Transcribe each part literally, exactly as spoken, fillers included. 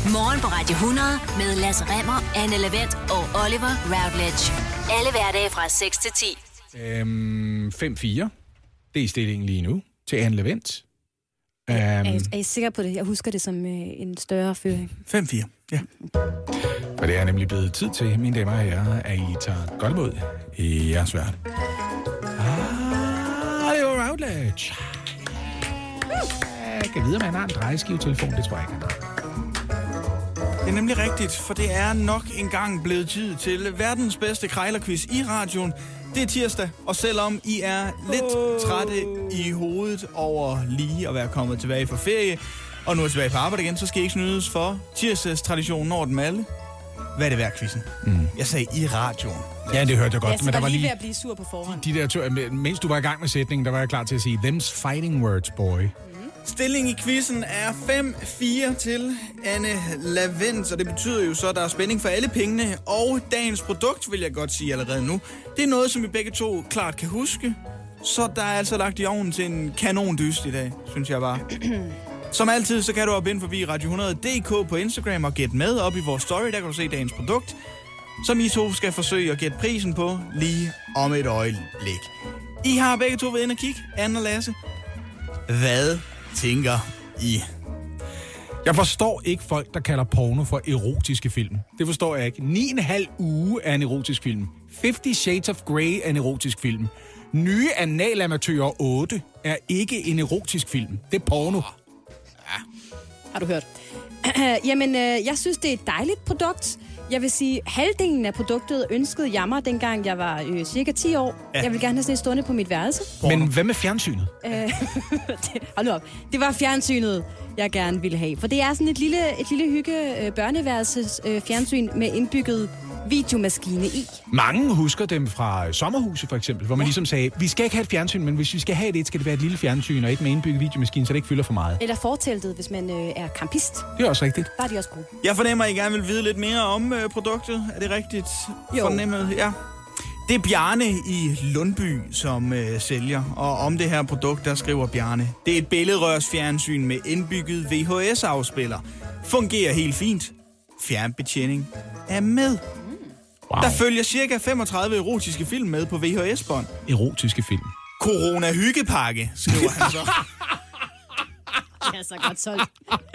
Morgen på Radio hundrede med Lasse Remmer, Anne Levent og Oliver Routledge. Alle hverdage fra seks til ti. Øhm, fem fire. Det er stillingen lige nu til Anne Levent. Um, er, I, er I sikker på det? Jeg husker det som øh, en større føring. fem fire, ja. For det er nemlig blevet tid til, mine damer og herrer, at I tager godt imod i jeres vært. Ah, det var Routledge. Jeg kan vide, om han har en drejeskivetelefon. Det tror jeg ikke, han har. Det er nemlig rigtigt, for det er nok engang blevet tid til verdens bedste krejlerquiz i radioen. Det er tirsdag, og selvom I er lidt trætte i hovedet over lige at være kommet tilbage fra ferie, og nu er tilbage på arbejde igen, så skal I ikke snydes for tirsdags traditionen over dem alle. Hvad er det værd, quizzen? Mm. Jeg sagde i radioen. Ja, det hørte jeg godt. Ja, men der var lige ved at blive sur på forhånd. De der tør, mens du var i gang med sætningen, der var jeg klar til at sige, them's fighting words, boy. Stilling i quizzen er fem fire til Anne Lavent, og det betyder jo så, at der er spænding for alle pengene. Og dagens produkt, vil jeg godt sige allerede nu, det er noget, som vi begge to klart kan huske. Så der er altså lagt i ovnen til en kanondyst i dag, synes jeg bare. Som altid, så kan du op ind forbi Radio hundrede punktum d k på Instagram og gætte med op i vores story. Der kan du se dagens produkt, som I to skal forsøge at gætte prisen på lige om et øjeblik. I har begge to været inde og kigge, Anne og Lasse. Hvad tænker I? Jeg forstår ikke folk, der kalder porno for erotiske film. Det forstår jeg ikke. Ni og en halv uge er en erotisk film. Fifty Shades of Grey er en erotisk film. Nye Analamatører otte er ikke en erotisk film. Det er porno. Ja. Har du hørt? Jamen, øh, jeg synes, det er et dejligt produkt. Jeg vil sige, halvdelen af produktet ønskede jeg mig, dengang jeg var øh, cirka ti år. Ja. Jeg vil gerne have sådan et stående på mit værelse. Men hvad med fjernsynet? Øh, det, hold nu op. Det var fjernsynet, jeg gerne ville have. For det er sådan et lille, et lille hygge øh, børneværelses øh, fjernsyn med indbygget videomaskine i. Mange husker dem fra sommerhuset for eksempel, hvor man ja. ligesom sagde, vi skal ikke have et fjernsyn, men hvis vi skal have det, skal det være et lille fjernsyn og et med indbygget videomaskine, så det ikke fylder for meget. Eller forteltet, hvis man øh, er campist. Det er også rigtigt. Der er de også gode. Jeg fornemmer, at I gerne vil vide lidt mere om øh, produktet. Er det rigtigt jo. fornemmet? Ja. Det er Bjarne i Lundby, som øh, sælger, og om det her produkt, der skriver Bjarne. Det er et billedrørsfjernsyn med indbygget V H S-afspiller. Fungerer helt fint. Fjernbetjening er med. Wow. Der følger cirka femogtredive erotiske film med på V H S-bånd. Erotiske film. Corona-hyggepakke, skriver han så. Det er så godt solgt.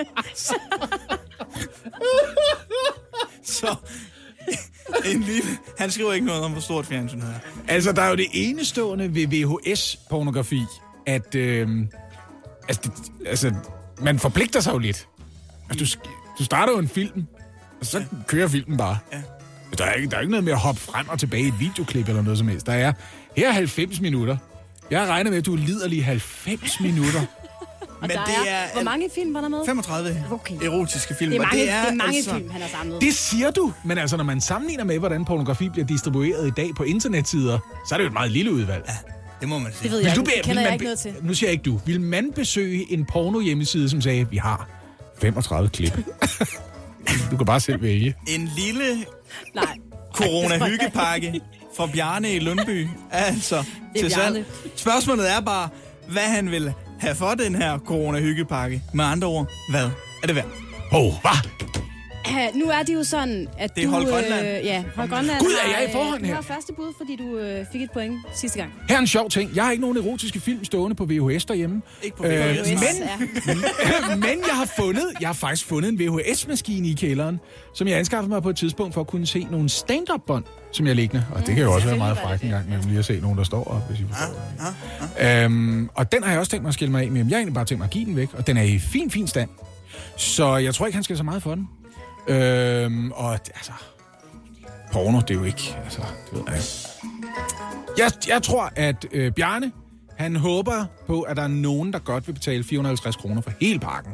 Så en lille... Han skriver ikke noget om, hvor stort fjernsyn her. Altså, der er jo det enestående ved V H S-pornografi, at... Øh, altså, det, altså, man forpligter sig jo lidt. Altså, du, du starter jo en film, og så ja. kører filmen bare. Ja. Der er, ikke, der er ikke noget med at hoppe frem og tilbage i et videoklip eller noget som helst. Der er her halvfems minutter. Jeg regner med, at du er liderlig halvfems minutter. Men det er, er... Hvor mange film var der med? femogtredive okay. erotiske film. Det er mange, det er, det er mange altså... film, han har samlet. Det siger du, men altså, når man sammenligner med, hvordan pornografi bliver distribueret i dag på internetsider, så er det jo et meget lille udvalg. Ja, det må man sige. Det ved jeg du ikke. Det kender jeg ikke noget til. Nu siger jeg ikke du. Vil man besøge en porno-hjemmeside, som sagde, vi har femogtredive klip? Du kan bare selv vælge. En lille... Nej. Corona-hyggepakke fra Bjarne i Lundby. Altså, til salg. Spørgsmålet er bare, hvad han vil have for den her corona-hyggepakke. Med andre ord, hvad er det værd? Åh, oh, hvad? Uh, nu er det jo sådan, at det er du... Hold Grønland. Øh, ja, Hold Grønland. Gud, er jeg i forhånd her? Du har første bud, fordi du øh, fik et point sidste gang. Her er en sjov ting. Jeg har ikke nogen erotiske film stående på V H S derhjemme. Ikke på V H S. Øh, men, men jeg har fundet, jeg har faktisk fundet en V H S-maskine i kælderen, som jeg anskaffede mig på et tidspunkt for at kunne se nogle stand-up-bånd, som jeg liggende. Og det kan jo også være meget frækt en gang, men lige at se nogen, der står op, hvis I forstår. Ah, ah, ah. Øhm, og den har jeg også tænkt mig at skille mig af med. Jeg har egentlig bare tænkt mig at give den væk, og den er i fin, fin stand. Så jeg tror ikke, han skal så meget for den. Øhm, og altså, porno, det er jo ikke, altså, det ved jeg ikke. Jeg, jeg tror, at øh, Bjarne, han håber på, at der er nogen, der godt vil betale fire hundrede og halvtreds kroner for hele pakken.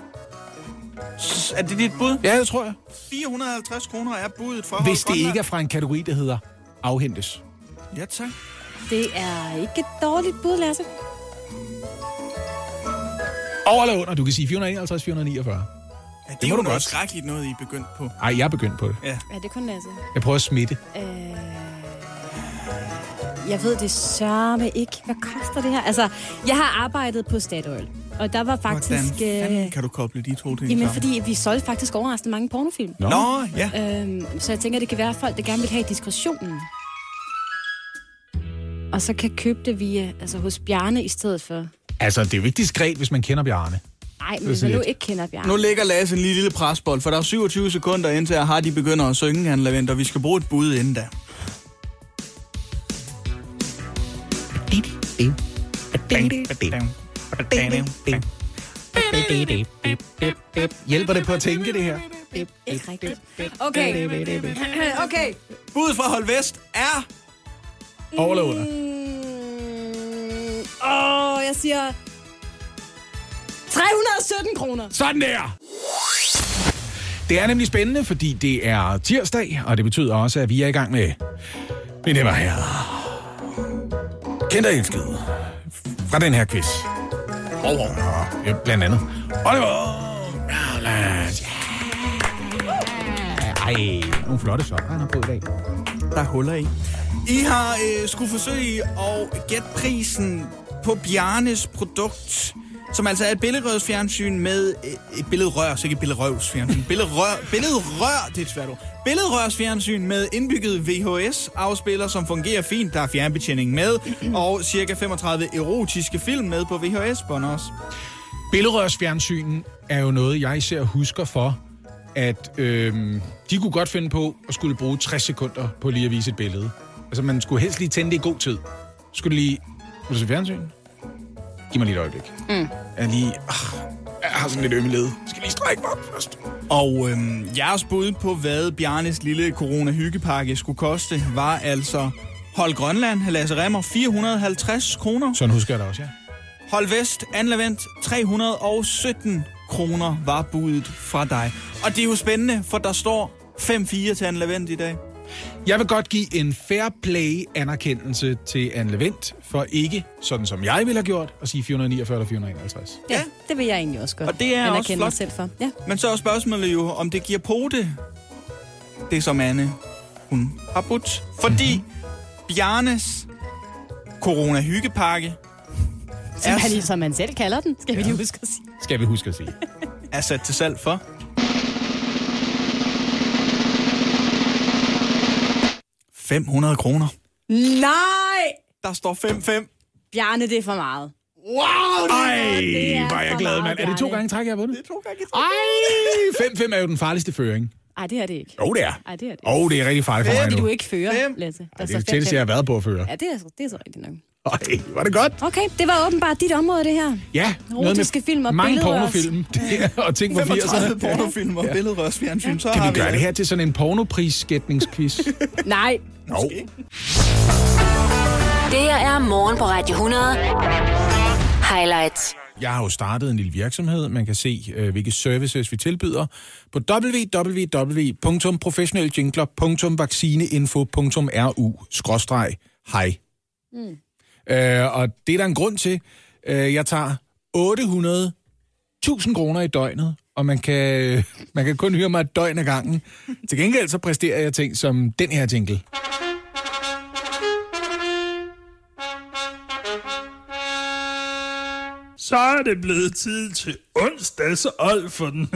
Er det dit bud? Ja, det tror jeg. fire hundrede og halvtreds kroner er budet for hvis det ikke er fra en kategori, der hedder afhentes. Ja, tak. Det er ikke et dårligt bud, Lasse. Over eller under, du kan sige fire hundrede og enoghalvtreds til fire hundrede og niogfyrre. Ja, det, det er jo noget skrækkeligt noget, I er begyndt på. Nej, jeg er begyndt på det. Ja, ja det er kun Lasse. Jeg prøver at smitte. Øh... Jeg ved det sørme ikke. Hvad koster det her? Altså, jeg har arbejdet på Statoil. Og der var faktisk... Hvordan fanden øh, kan du koble de to ting Jamen, sammen? fordi vi solgte faktisk overraskende mange pornofilm. Nå. Nå, ja. Øhm, så jeg tænker, det kan være folk, der gerne vil have diskretionen. Og så kan købe det via, altså hos Bjarne i stedet for. Altså, det er jo ikke diskret, hvis man kender Bjarne. Nej, men hvis man nu ikke kender Bjarne. Nu ligger Lasse en lille, lille presbold, for der er syvogtyve sekunder indtil, at Hardy begynder at synge, Anne Lavend, og vi skal bruge et bud inden da. Hjælper det på at tænke det her? Ikke rigtigt. Okay. Okay. Budet fra Hold Vest er... Over eller under? Mm, åh, jeg siger... tre hundrede og sytten kroner. Sådan der! Det er nemlig spændende, fordi det er tirsdag, og det betyder også, at vi er i gang med... Men det var her. Kendt og elsket. Fra den her quiz. Og ja, blandt andet. Oliver! Ej, nogle flotte sokker, han har på i dag. Der er huller i. I har øh, skulle forsøge at gætte prisen på Bjarnes produkt, som altså er et billedrørsfjernsyn med øh, et billedrør, så ikke et billedrøvsfjernsyn. Billedrør, billedrør, det er et svært ord. Billedrørsfjernsyn med indbygget V H S-afspiller, som fungerer fint. Der er fjernbetjening med, og cirka femogtredive erotiske film med på V H S-bånd også. Billedrørsfjernsynen er jo noget, jeg især husker for, at øhm, de kunne godt finde på at skulle bruge tres sekunder på lige at vise et billede. Altså, man skulle helst lige tænde det i god tid. Skulle lige... Vil du se fjernsyn? Giv mig lige et øjeblik. Mm. Jeg, lige, øh, jeg har sådan lidt ømme led. Skal lige strække mig op først. Og øhm, jeres bud på, hvad Bjarnes lille corona-hyggepakke skulle koste, var altså Hold Grønland, Lasse Remmer, fire hundrede og halvtreds kroner. Sådan husker jeg det også, ja. Hold Vest, Anne Lavend, tre hundrede og sytten kroner var budet fra dig. Og det er jo spændende, for der står fem fire til Anne Lavend i dag. Jeg vil godt give en fair play-anerkendelse til Anne Lavend, for ikke, sådan som jeg ville have gjort, at sige fire hundrede og niogfyrre eller fire hundrede og enoghalvtreds. Ja, det vil jeg egentlig også godt. Og det er også flot. Selv for. Ja. Men så er spørgsmålet jo, om det giver pote, det som Anne, hun har budt. Fordi mm-hmm. Bjarnes corona-hyggepakke Som, er, han, som man selv kalder den, skal ja. vi lige huske at sige. Skal vi huske at sige. Er sat til salg for fem hundrede kroner. Nej! Der står fem fem. Bjarne, det er for meget. Wow! Det Ej, det er var jeg for glad, meget, mand. Er det to Bjarne. gange træk, jeg har vundet? Det er to gange træk. Ej, fem fem er jo den farligste føring. Ej, det er det ikke. Jo, det er. Ej, det er det. Åh, oh, det er rigtig farligt for mig Det nu. du ikke fører, Fem. Lasse. Der Ej, det står er jo fem, tættest, fem. jeg har været på at føre. Ja, det er, det er så rigtigt nok. Ej, var det godt? Okay, det var åbenbart dit område, det her. Ja, Erotiske film og mange billedrørs. pornofilm og ting på femogtredive firserne. pornofilm og Ja. billedrørsfjernsyn. Så Kan har vi gøre det det her til sådan en pornopris-skætningsquiz? Nej. Nå. Det her er Morgen på Radio hundrede. Highlights. Jeg har jo startet en lille virksomhed. Man kan se, øh, hvilke services vi tilbyder på w w w punktum professioneljingler punktum vaccineinfo punktum r u skråstreg hej. Mm. Øh, og det er der en grund til. Øh, jeg tager otte hundrede tusind kroner i døgnet, og man kan, man kan kun høre mig et døgn ad gangen. Til gengæld så præsterer jeg ting som den her jingle. Så er det blevet tid til onsdagsold for den.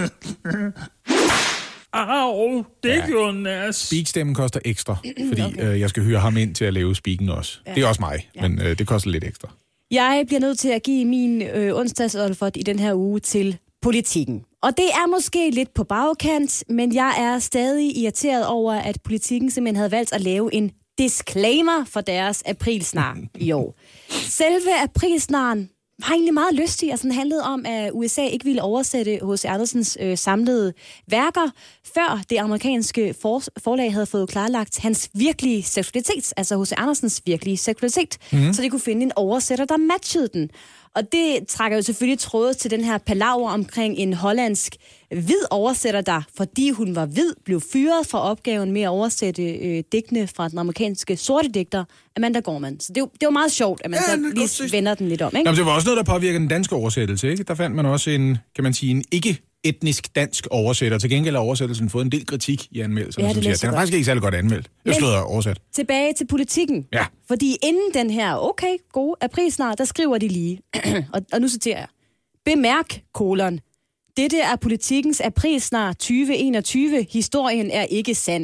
Au, det ja. gjorde nas. Speakstemmen koster ekstra, fordi okay. øh, jeg skal høre ham ind til at lave speaken også. Ja. Det er også mig, ja. men øh, det koster lidt ekstra. Jeg bliver nødt til at give min øh, onsdagsolfert i den her uge til Politikken. Og det er måske lidt på bagkant, men jeg er stadig irriteret over, at Politikken simpelthen havde valgt at lave en disclaimer for deres aprilsnar i år. Selve aprilsnaren var egentlig meget lystig, altså den handlede om, at U S A ikke ville oversætte H C Andersens øh, samlede værker, før det amerikanske for- forlag havde fået klarlagt hans virkelige seksualitet, altså H C Andersens virkelige seksualitet, mm. så de kunne finde en oversætter, der matchede den. Og det trækker jo selvfølgelig trådet til den her palaver omkring en hollandsk hvid oversætter, der, fordi hun var hvid, blev fyret fra opgaven med at oversætte øh, digtene fra den amerikanske sorte digter, Amanda Gorman. Så det, det var meget sjovt, at man ja, så lige vender den lidt om, ikke? Jamen, det var også noget, der påvirker den danske oversættelse, ikke? Der fandt man også en, kan man sige, en ikke-etnisk dansk oversætter. Til gengæld har oversættelsen fået en del kritik i anmeldelserne, Ja, som siger, den er faktisk ikke særlig godt anmeldt. Jeg slået oversat. Tilbage til Politikken. Ja. Fordi inden den her, okay, gode aprilsnar, der skriver de lige, og, og nu citerer jeg, Bemærk, kolon. Dette er Politikens aprilsnar tyve enogtyve. Historien er ikke sand.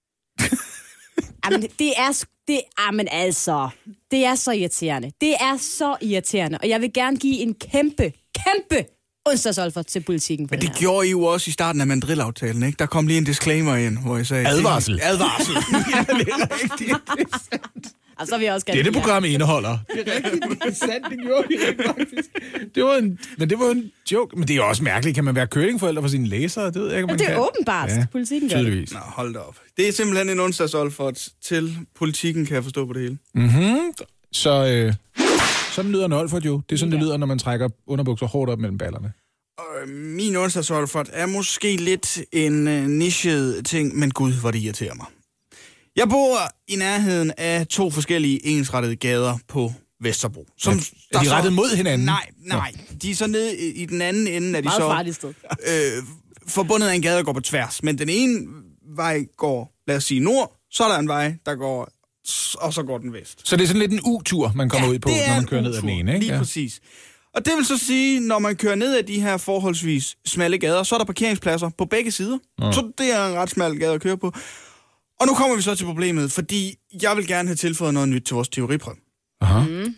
Jamen, det er... Det, jamen altså, det er så irriterende. Det er så irriterende. Og jeg vil gerne give en kæmpe, kæmpe onsdagsolfer til Politikken. Men det her. Gjorde I jo også i starten af mandrillaftalen, ikke? Der kom lige en disclaimer ind, hvor jeg sagde... Advarsel. Advarsel. Ja, det er rigtigt. Det er sandt. Og så vil jeg også gerne... Det er det program indeholder. Det er rigtigt. Det er sandt, det gjorde I ikke, faktisk. Det var en, men det var en joke. Men det er jo også mærkeligt. Kan man være curlingforælder for sine læsere? Det ved jeg ikke, om man det er kan. åbenbart. Ja, Politikken gør tydeligvis. det. Nå, hold da op. Det er simpelthen en onsdagsolfer til Politikken, kan jeg forstå på det hele. Mhm. Så øh, sådan lyder en olfert jo. Det er sådan, ja. Det lyder, når man trækker underbukser hårdt op mellem ballerne. Og min onsdagsolfer er måske lidt en uh, nichet ting, men gud, hvor det irriterer mig. Jeg bor i nærheden af to forskellige ensrettede gader på Vesterbro. Som ja, er de rettet mod hinanden? Nej, nej. Ja. De er så nede i, i den anden ende, af de meget så... farligt sted. Øh, forbundet af en gade, der går på tværs. Men den ene vej går, lad os sige, nord, så er der en vej, der går... og så går den vest. Så det er sådan lidt en U-tur, man kommer ja, ud på, når man kører ned ad den ene, ikke? Lige ja. præcis. Og det vil så sige, når man kører ned ad de her forholdsvis smalle gader, så er der parkeringspladser på begge sider. Ja. Så det er en ret smal gade at køre på. Og nu kommer vi så til problemet, fordi jeg vil gerne have tilføjet noget nyt til vores teoriprøve. Aha. Mm.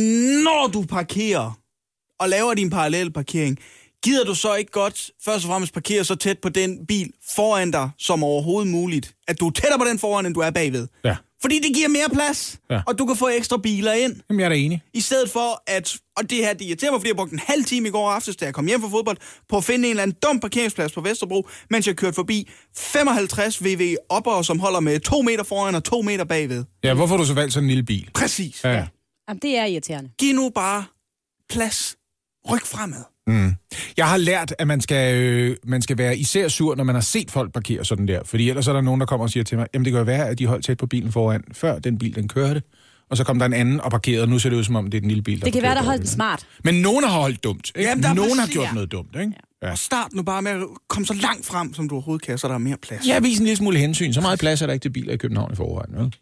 Når du parkerer og laver din parallelle parkering, gider du så ikke godt først og fremmest parkere så tæt på den bil foran dig som overhovedet muligt, at du er tættere på den foran, end du er bagved? Ja. Fordi det giver mere plads, ja. Og du kan få ekstra biler ind. Jamen, jeg er da enig. I stedet for at, og det her, det irriterer mig, fordi jeg brugte en halv time i går aftes, da jeg kom hjem fra fodbold, på at finde en eller anden dum parkeringsplads på Vesterbro, mens jeg kørte forbi femoghalvtreds V W oppere, som holder med to meter foran og to meter bagved. Ja, hvorfor har du så valgt sådan en lille bil? Præcis. Ja. Ja. Jamen, det er irriterende. Giv nu bare plads. Ryk fremad. Mm. Jeg har lært, at man skal, øh, man skal være især sur, når man har set folk parkere sådan der. Fordi ellers er der nogen, der kommer og siger til mig, jamen det kan jo være, at de holdt tæt på bilen foran, før den bil, den kørte. Og så kom der en anden og parkerede, og nu ser det ud som om, det er den lille bil, der det kan være, der holdt den den smart. Men nogen har holdt dumt. Ikke? Jamen, der nogen præcis, har gjort ja. noget dumt. Ikke? Ja. Og start nu bare med at komme så langt frem, som du overhovedet kan, så der er mere plads. Ja, vis en lille smule hensyn. Så meget plads er der ikke til biler i København i forvejen. Vel?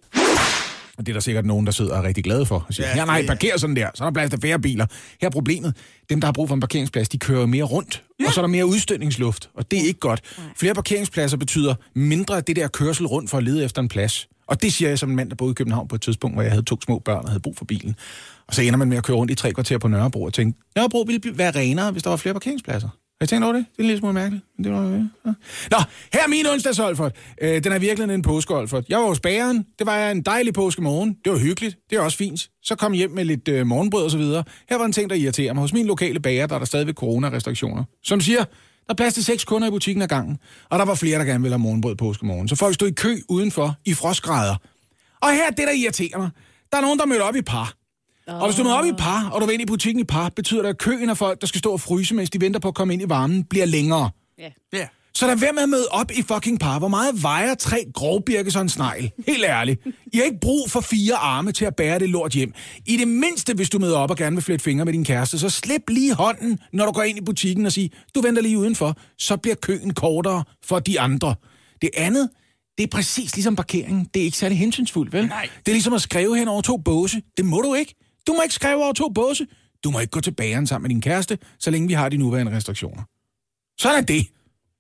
Og det er der sikkert nogen, der sidder og er rigtig glade for. Og siger, ja, ja, nej, parker sådan der, så er der plads til færre biler. Her er problemet. Dem, der har brug for en parkeringsplads, de kører mere rundt. Ja. Og så er der mere udstødningsluft, og det er ikke godt. Nej. Flere parkeringspladser betyder mindre af det der kørsel rundt for at lede efter en plads. Og det siger jeg som en mand, der boede i København på et tidspunkt, hvor jeg havde to små børn og havde brug for bilen. Og så ender man med at køre rundt i tre kvarter på Nørrebro og tænke, Nørrebro ville være renere, hvis der var flere parkeringspladser. Har I tænkt over det? Det er en lille smule mærkeligt. Men det var, ja. Nå, her er min onsdagsolfert. Øh, den er virkelig en påskeolfert. Jeg var hos bageren. Det var en dejlig påskemorgen. Det var hyggeligt. Det er også fint. Så kom jeg hjem med lidt øh, morgenbrød og så videre. Her var en ting, der irriterer mig. Hos min lokale bager, der er der stadigvæk coronarestriktioner. Som siger, der er plads til seks kunder i butikken ad gangen. Og der var flere, der gerne ville have morgenbrød påskemorgen. Så folk stod i kø udenfor i frostgrader. Og her er det, der irriterer mig. Der er nogen, der mødte op i par. Og hvis du møder op i par, og du vil ind i butikken i par, betyder det, at køen af folk, der skal stå og fryse, mens de venter på at komme ind i varmen, bliver længere. Ja. Ja. Så lad være med at møde op i fucking par. Hvor meget vejer tre grovbirkes og en snegl? Helt ærligt. I har ikke brug for fire arme til at bære det lort hjem. I det mindste, hvis du møder op og gerne vil flette fingre med din kæreste, så slip lige hånden, når du går ind i butikken og siger, du venter lige udenfor. Så bliver køen kortere for de andre. Det andet, det er præcis ligesom parkeringen. Det er ikke særlig hensynsfuldt, vel? Nej. Det er ligesom at skrive hen over to båse. Det må du ikke. Du må ikke skrive over to båse. Du må ikke gå til bageren sammen med din kæreste, så længe vi har de nuværende restriktioner. Sådan er det.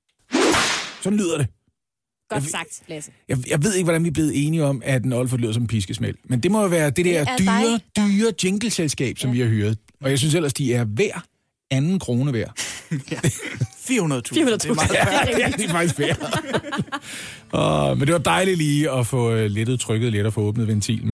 Sådan lyder det. Godt jeg, sagt, Lasse. Jeg, jeg ved ikke, hvordan vi er blevet enige om, at en olfert lyder som en piskesmæld. Men det må jo være det der det dyre, dig. dyre jingleselskab, som ja. vi har hyret. Og jeg synes ellers, de er hver anden krone værd. fire hundrede tusind. fire hundrede tusind. Ja, det er, det er faktisk værd. uh, men det var dejligt lige at få lettet trykket lidt og få åbnet ventilen.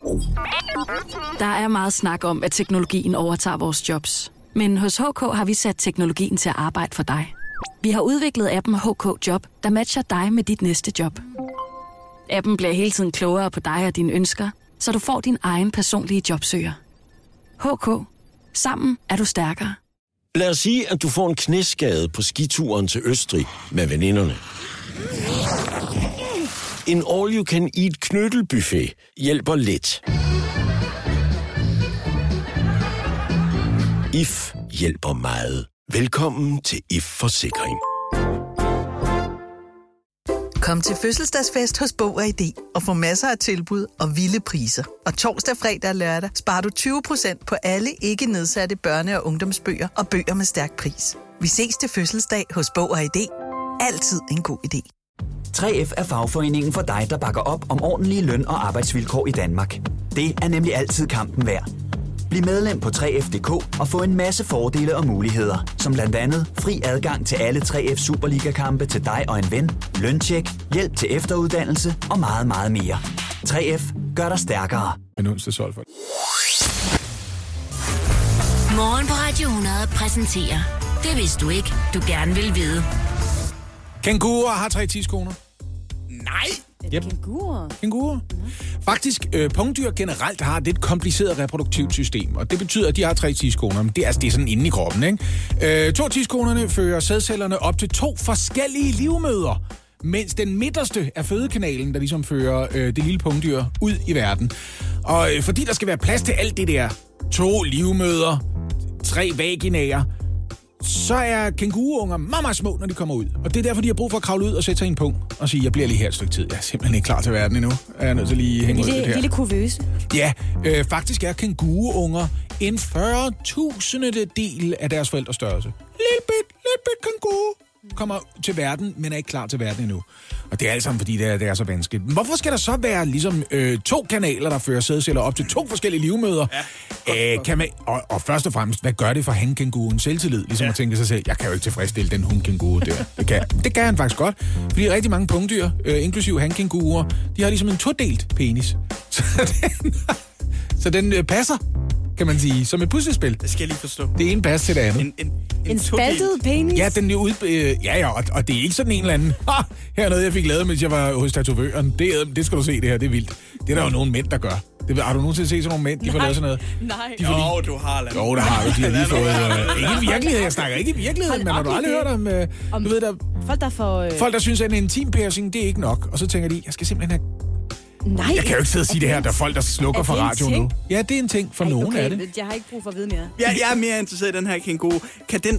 Der er meget snak om, at teknologien overtager vores jobs. Men hos H K har vi sat teknologien til at arbejde for dig. Vi har udviklet appen H K Job, der matcher dig med dit næste job. Appen bliver hele tiden klogere på dig og dine ønsker, så du får din egen personlige jobsøger. H K. Sammen er du stærkere. Lad os sige, at du får en knæskade på skituren til Østrig med veninderne. En all-you-can-eat knyttelbuffet hjælper lidt. I F hjælper meget. Velkommen til I F Forsikring. Kom til fødselsdagsfest hos Bog og I D og få masser af tilbud og vilde priser. Og torsdag, fredag og lørdag sparer du tyve procent på alle ikke nedsatte børne- og ungdomsbøger og bøger med stærk pris. Vi ses til fødselsdag hos Bog og I D. Altid en god idé. tre F er fagforeningen for dig, der bakker op om ordentlige løn- og arbejdsvilkår i Danmark. Det er nemlig altid kampen værd. Bliv medlem på tre F punktum d k og få en masse fordele og muligheder, som blandt andet fri adgang til alle tre F Superliga-kampe til dig og en ven, løntjek, hjælp til efteruddannelse og meget, meget mere. tre F gør dig stærkere. En onsdag solgt for. Morgen på Radio hundrede præsenterer Det vidste du ikke, du gerne vil vide. Kænguruer har tre tidskoner. Nej! Yep. Kænguruer? Kænguruer. Faktisk, øh, pungdyr generelt har det et kompliceret reproduktivt system, og det betyder, at de har tre tidskoner. Men det er, altså, det er sådan inde i kroppen, ikke? Øh, to tidskonerne fører sædcellerne op til to forskellige livmødre, mens den midterste er fødekanalen, der ligesom fører øh, det lille pungdyr ud i verden. Og øh, fordi der skal være plads til alt det der, to livmødre, tre vaginaer, så er kænguruunger meget, meget små, når de kommer ud. Og det er derfor, de har brug for at kravle ud og sætte sig i en pung og sige, jeg bliver lige her et stykke tid. Jeg er simpelthen ikke klar til verden endnu. Jeg er nødt til lige at hænge ud lidt her. Lille kuvøse. Ja, øh, faktisk er kænguruunger en fyrre tusindedel del af deres forældres størrelse. Lille bit, lille bit kænguru kommer til verden, men er ikke klar til verden endnu. Og det er alt sammen, fordi det er, det er så vanskeligt. Men hvorfor skal der så være ligesom øh, to kanaler, der fører sædceller op til to forskellige livmødre? Ja, øh, kan man, og, og først og fremmest, hvad gør det for hankænguruen selvtillid? Ligesom ja. At tænke sig selv, jeg kan jo ikke tilfredsstille den hunkænguru der. Det kan, det kan han faktisk godt. Fordi rigtig mange pungdyr, øh, inklusive hankænguruer, de har ligesom en todelt penis. Så den, så den øh, passer, kan man sige, som et puslespil. Det skal jeg lige forstå. Det ene passer til det andet. En, en, en, en spaltet penis? Ja, den er ud, øh, ja, ja, og, og det er ikke sådan en eller anden, ha, her er noget, jeg fik lavet, mens jeg var hos tatovøren. Det, det skal du se, det her, det er vildt. Det er der jo nogle mænd, der gør. Det, har du nogensinde set sådan nogle mænd, de får lavet sådan noget? Nej. De får lige, jo, du har lavet. Jo, der har du. De har lige fået... Øh, ikke i virkeligheden, jeg snakker ikke i virkeligheden, men har du aldrig hørt om... Øh, om du ved, der, folk, der får... Øh... Folk, der synes, at en intim piercing, det er ikke nok. Og så tænker de, jeg skal simpelthen have... Nej. Jeg kan jo ikke sidde og sige det her, der er folk, der slukker for radio nu. Ja, det er en ting for Ej, nogen okay, af det. Jeg har ikke brug for at vide mere. Jeg, jeg er mere interesseret i den her kænguru. Kan den...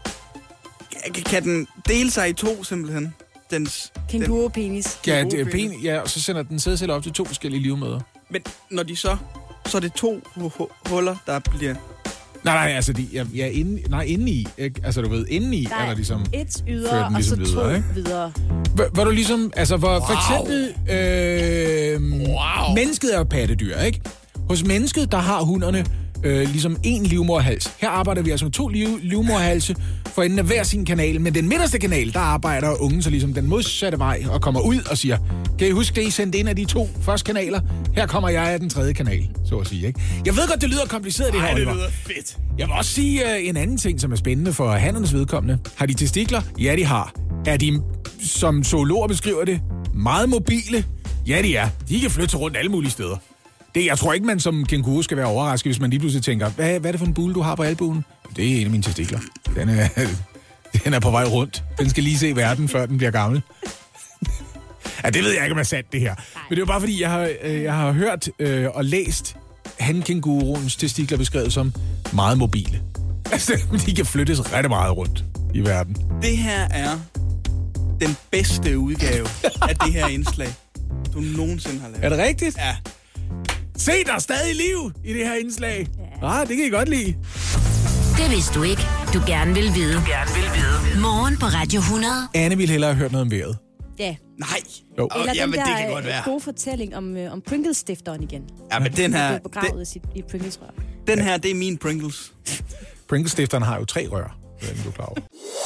Kan den dele sig i to, simpelthen? Dens... Kænguru-penis. Ja, det er pen, ja, og så sender den sædceller op til to forskellige livmødre. Men når de så... Så er det to huller, der bliver... Nej, nej, altså, de, ja, ja, inde, nej, inde i, ikke? Altså, du ved, inde i der er der ligesom... et ydre, den ligesom og så to videre, videre. Hvor, hvor du ligesom, altså, hvor wow. for eksempel, øh, wow. mennesket er jo pattedyr, ikke? Hos mennesket, der har hunderne øh, ligesom en livmorhals. Her arbejder vi altså med to liv, livmorhalse for enden af hver sin kanal. Men den midterste kanal, der arbejder ungen så ligesom den modsatte vej og kommer ud og siger, kan I huske det, I sendte ind af de to første kanaler? Her kommer jeg af den tredje kanal, så at sige, ikke? Jeg ved godt, det lyder kompliceret, det her, Oliver. det lyder fedt. Jeg vil også sige uh, en anden ting, som er spændende for hannernes vedkommende. Har de testikler? Ja, de har. Er de, som zoologer beskriver det, meget mobile? Ja, de er. De kan flytte rundt alle mulige steder. Det, jeg tror ikke, man som kænguru skal være overrasket, hvis man lige pludselig tænker, hvad, hvad er det for en bule, du har på albuen? Det er en af mine testikler. Den er, den er på vej rundt. Den skal lige se verden, før den bliver gammel. Ja, det ved jeg ikke, om jeg er sandt, det her. Men det er jo bare, fordi jeg har, øh, jeg har hørt øh, og læst hankænguruens testikler beskrevet som meget mobile. Altså, de kan flyttes ret meget rundt i verden. Det her er den bedste udgave af det her indslag, du nogensinde har lavet. Er det rigtigt? Ja. Se, der er stadig liv i det her indslag. Ja. Ah, det kan I godt lide. Det vidste du ikke, du gerne vil vide. Du gerne vil vide. Morgen på Radio hundrede. Anne ville hellere have hørt noget om vejret. Ja. Nej. Jo. Eller Jamen, den det der kan godt være. gode fortælling om, øh, om Pringles-stifteren igen. Ja, men den her... Der blev begravet Den, i, sit, i Pringles-rør. den her, det er min Pringles. Pringles-stifteren har jo tre rør. Det er du er klar over.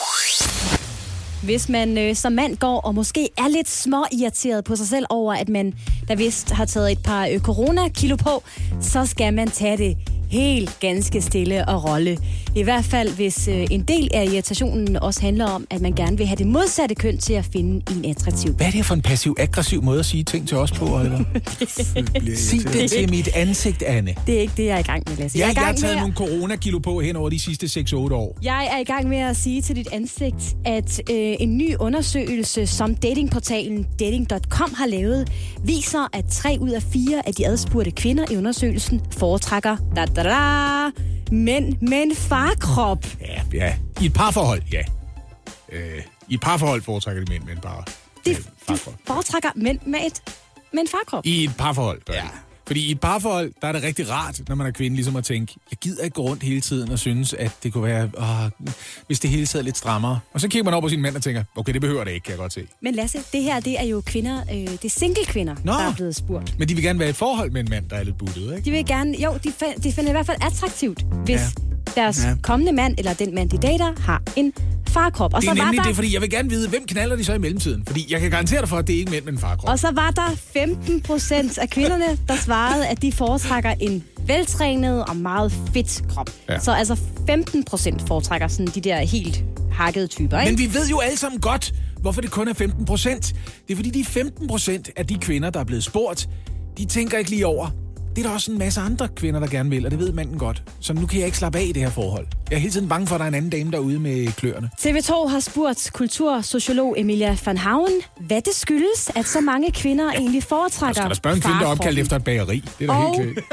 Hvis man øh, som mand går og måske er lidt småirriteret på sig selv over, at man der vist har taget et par øh, corona-kilo på, så skal man tage det helt ganske stille og rolle. I hvert fald, hvis øh, en del af irritationen også handler om, at man gerne vil have det modsatte køn til at finde en attraktiv. Hvad er det for en passiv-aggressiv måde at sige ting til os på, Oliver? Sig det til mit ansigt, Anne. Det er ikke det, jeg er i gang med, Lasse. Ja, jeg, jeg har med taget at... nogle coronakilo på hen over de sidste seks otte år. Jeg er i gang med at sige til dit ansigt, at øh, en ny undersøgelse, som datingportalen dating punktum com har lavet, viser, at tre ud af fire af de adspurgte kvinder i undersøgelsen foretrækker da, da, da, mænd med en farkrop. Ja, ja. I et parforhold, ja. Øh, I et parforhold foretrækker de mænd med en bare De, med de farkrop. foretrækker mænd med, et, med en farkrop. I et parforhold, gør ja. de. Fordi i et parforhold, der er det rigtig rart, når man er kvinde, ligesom at tænke, jeg gider ikke gå rundt hele tiden og synes, at det kunne være, åh, hvis det hele sad lidt strammere. Og så kigger man over på sin mand og tænker, okay, det behøver det ikke, kan jeg godt se. Men Lasse, det her, det er jo kvinder, øh, det er single-kvinder, Nå, der er blevet spurgt. Men de vil gerne være i et forhold med en mand, der er lidt buttet, ikke? De vil gerne, jo, de, find, de finder det i hvert fald attraktivt, hvis ja. deres ja. kommende mand, eller den mand, de dater, har en farkrop. Og det er så nemlig var der... det, fordi jeg vil gerne vide, hvem knaller de så i mellemtiden? Fordi jeg kan garantere dig for, at det er ikke mænd med en farkrop. Og så var der femten procent af kvinderne, der svarede, at de foretrækker en veltrænet og meget fedt krop. Ja. Så altså femten procent foretrækker sådan de der helt hakkede typer, ikke? Men vi ved jo alle sammen godt, hvorfor det kun er femten procent. Det er fordi de femten procent af de kvinder, der er blevet spurgt, de tænker ikke lige over. Det er der også en masse andre kvinder, der gerne vil, og det ved manden godt. Så nu kan jeg ikke slappe af i det her forhold. Jeg er hele tiden bange for, at der er en anden dame derude med kløerne. T V to har spurgt kultursociolog Emilia van Hauen, hvad det skyldes, at så mange kvinder egentlig foretrækker farkroppen. Skal der spørge en kvinde, der er opkaldt efter et bageri? Det er da og... helt klart.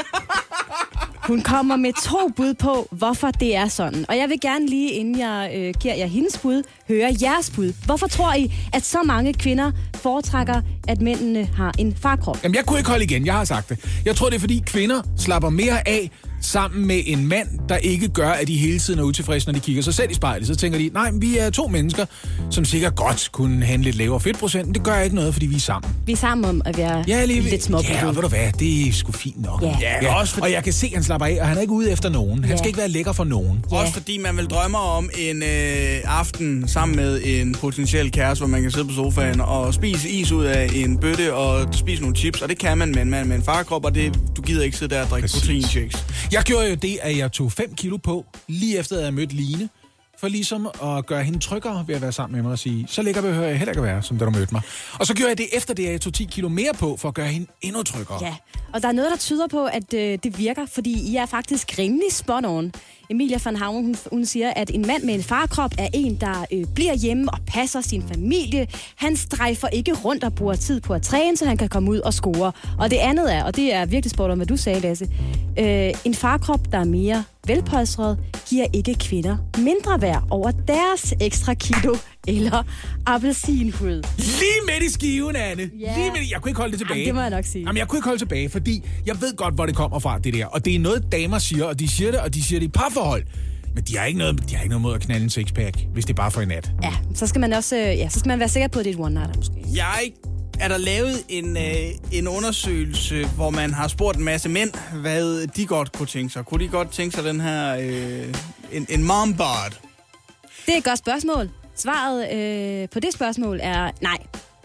Hun kommer med to bud på, hvorfor det er sådan. Og jeg vil gerne lige, inden jeg øh, giver jer hendes bud, høre jeres bud. Hvorfor tror I, at så mange kvinder foretrækker, at mændene har en farkrop? Jamen, jeg kunne ikke holde igen. Jeg har sagt det. Jeg tror, det er, fordi kvinder slapper mere af sammen med en mand, der ikke gør, at de hele tiden er utilfredse, når de kigger sig selv i spejlet. Så tænker de, nej, vi er to mennesker, som sikkert godt kunne have en lidt lavere fedtprocent, men det gør ikke noget, fordi vi er sammen. Vi er sammen om at være ja, lige, lidt småbrudt. Ja, ved du hvad, det er sgu fint nok. Ja. Ja, ja. Også fordi... Og jeg kan se, at han slapper af, og han er ikke ude efter nogen. Han ja. skal ikke være lækker for nogen. Ja. Også fordi man vil drømme om en øh, aften sammen med en potentiel kæreste, hvor man kan sidde på sofaen og spise is ud af en bøtte og spise nogle chips, og det kan man med en mand med en farkrop, og det, du gider ikke sidde der og drikke proteinshakes. Jeg gjorde jo det, at jeg tog fem kilo på, lige efter at jeg mødte Line, for ligesom at gøre hende tryggere ved at være sammen med mig og sige, så lækker behøver jeg heller ikke at være, som da du mødte mig. Og så gjorde jeg det efter det, at jeg tog ti kilo mere på, for at gøre hende endnu tryggere. Ja, og der er noget, der tyder på, at øh, det virker, fordi I er faktisk rimelig spot on. Emilia van Hauen, hun, hun siger, at en mand med en farkrop er en, der øh, bliver hjemme og passer sin familie. Han strejfer ikke rundt og bruger tid på at træne, så han kan komme ud og score. Og det andet er, og det er virkelig spot on, hvad du sagde, Lasse, øh, en farkrop, der er mere velpolstret, giver ikke kvinder mindre værd over deres ekstra kilo eller appelsinhud. Lige midt i skiven, Anne. Ja. Lige midt i. Jeg kunne ikke holde det tilbage. Jamen, det må jeg nok sige. Jamen, jeg kunne ikke holde tilbage, fordi jeg ved godt, hvor det kommer fra, det der. Og det er noget, damer siger, og de siger det, og de siger det i parforhold. Men de har ikke noget, de har ikke noget mod at knalde en sixpack, hvis det er bare for en nat. Ja, så skal man også ja, så skal man være sikker på, at det er et one-nighter måske. Jeg er der lavet en, øh, en undersøgelse, hvor man har spurgt en masse mænd, hvad de godt kunne tænke sig. Kunne de godt tænke sig den her, øh, en, en mom bod? Det er et godt spørgsmål. Svaret øh, på det spørgsmål er nej.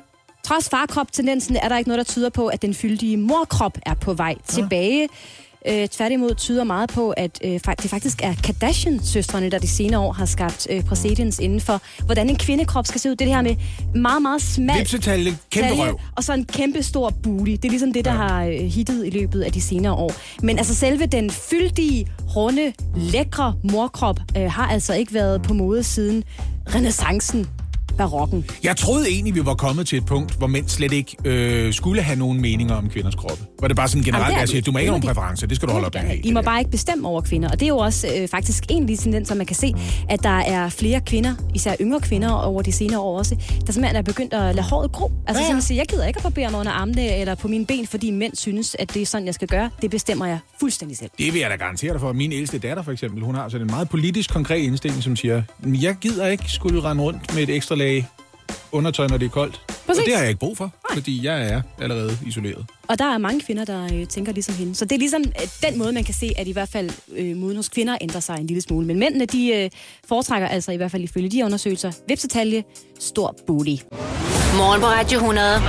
Trods farkrop-tendensen er der ikke noget, der tyder på, at den fyldige morkrop er på vej ja. tilbage. Øh, tværtimod tyder meget på, at øh, det faktisk er Kardashian-søstrene, der de senere år har skabt øh, præcedens inden for, hvordan en kvindekrop skal se ud. Det, det her med meget, meget smal vipsetalje, kæmpe røv. Og så en kæmpe stor booty. Det er ligesom det, der ja. har øh, hittet i løbet af de senere år. Men altså selve den fyldige, runde, lækre morkrop øh, har altså ikke været på mode siden renæssancen. Barokken. Jeg troede egentlig, vi var kommet til et punkt, hvor mænd slet ikke øh, skulle have nogen meninger om kvinders kroppe. Var det bare sådan generelt, at jeg siger, du må ikke have nogen præferencer, det skal du holde op med. I må bare ikke bestemme over kvinder. Og det er jo også øh, faktisk en af de tendenser, man kan se, at der er flere kvinder, især yngre kvinder over de senere år også, der simpelthen er begyndt at lade håret gro. Altså ja, ja. Sige, jeg gider ikke at barbere mig under armene eller på mine ben, fordi mænd synes, at det er sådan, jeg skal gøre. Det bestemmer jeg fuldstændig selv. Det vil jeg da garantere dig for. Min ældste datter for eksempel, hun har sådan en meget politisk konkret indstilling, som siger, jeg gider ikke skulle rende rundt med et ekstra lag undertøj, når det er koldt. Præcis. Og det har jeg ikke brug for, nej. Fordi jeg er allerede isoleret. Og der er mange kvinder, der øh, tænker ligesom hende. Så det er ligesom øh, den måde, man kan se, at i hvert fald øh, moden hos kvinder ændrer sig en lille smule. Men mændene, de øh, foretrækker altså i hvert fald ifølge de undersøgelser, vipsetalje, stor booty. Morgen på Radio hundrede.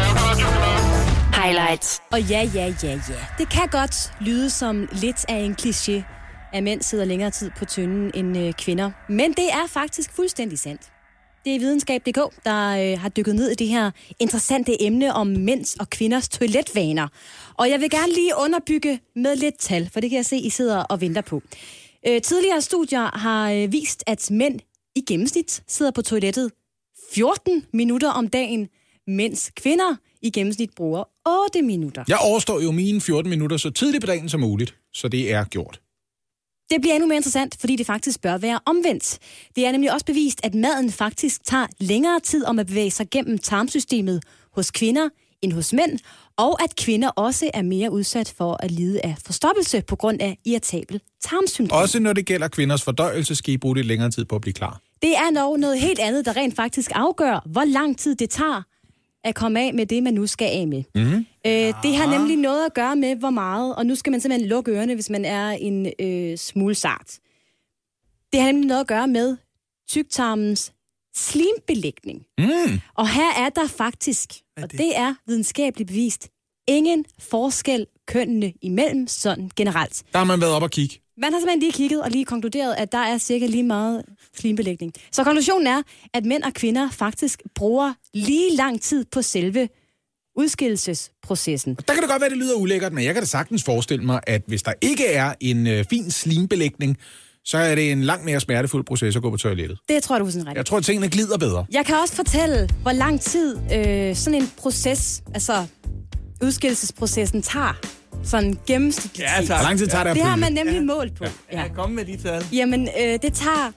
Highlights. Og ja, ja, ja, ja. Det kan godt lyde som lidt af en kliché, at mænd sidder længere tid på tynden end øh, kvinder. Men det er faktisk fuldstændig sandt. Det er videnskab punktum d k, der øh, har dykket ned i det her interessante emne om mænds og kvinders toiletvaner. Og jeg vil gerne lige underbygge med lidt tal, for det kan jeg se, I sidder og venter på. Øh, tidligere studier har øh, vist, at mænd i gennemsnit sidder på toilettet fjorten minutter om dagen, mens kvinder i gennemsnit bruger otte minutter. Jeg overstår jo mine fjorten minutter så tidligt på dagen som muligt, så det er gjort. Det bliver endnu mere interessant, fordi det faktisk bør være omvendt. Det er nemlig også bevist, at maden faktisk tager længere tid om at bevæge sig gennem tarmsystemet hos kvinder end hos mænd, og at kvinder også er mere udsat for at lide af forstoppelse på grund af irritabel tarmsyndrom. Også når det gælder kvinders fordøjelse, skal I bruge lidt længere tid på at blive klar. Det er nok noget helt andet, der rent faktisk afgør, hvor lang tid det tager at komme af med det, man nu skal af med. Mm-hmm. Øh, det har nemlig noget at gøre med, hvor meget, og nu skal man simpelthen lukke ørerne, hvis man er en øh, smule sart. Det har nemlig noget at gøre med tyktarmens slimbelægning. Mm. Og her er der faktisk, og det er videnskabeligt bevist, ingen forskel kønnene imellem sådan generelt. Der har man været op og kigge. Man har simpelthen lige kigget og lige konkluderet, at der er cirka lige meget slimbelægning. Så konklusionen er, at mænd og kvinder faktisk bruger lige lang tid på selve udskillelsesprocessen. Der kan det godt være, det lyder ulækkert, men jeg kan da sagtens forestille mig, at hvis der ikke er en øh, fin slimbelægning, så er det en langt mere smertefuld proces at gå på toilettet. Det tror jeg, du er sådan ret. Jeg tror, at tingene glider bedre. Jeg kan også fortælle, hvor lang tid øh, sådan en proces, altså udskillelsesprocessen, tager. Sådan gennemsnitligt. Ja, hvor lang tid tager det at Det har pille? man nemlig ja. mål på. Ja, ja. Kom med de tal. Jamen, øh, det tager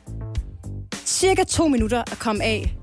cirka to minutter at komme af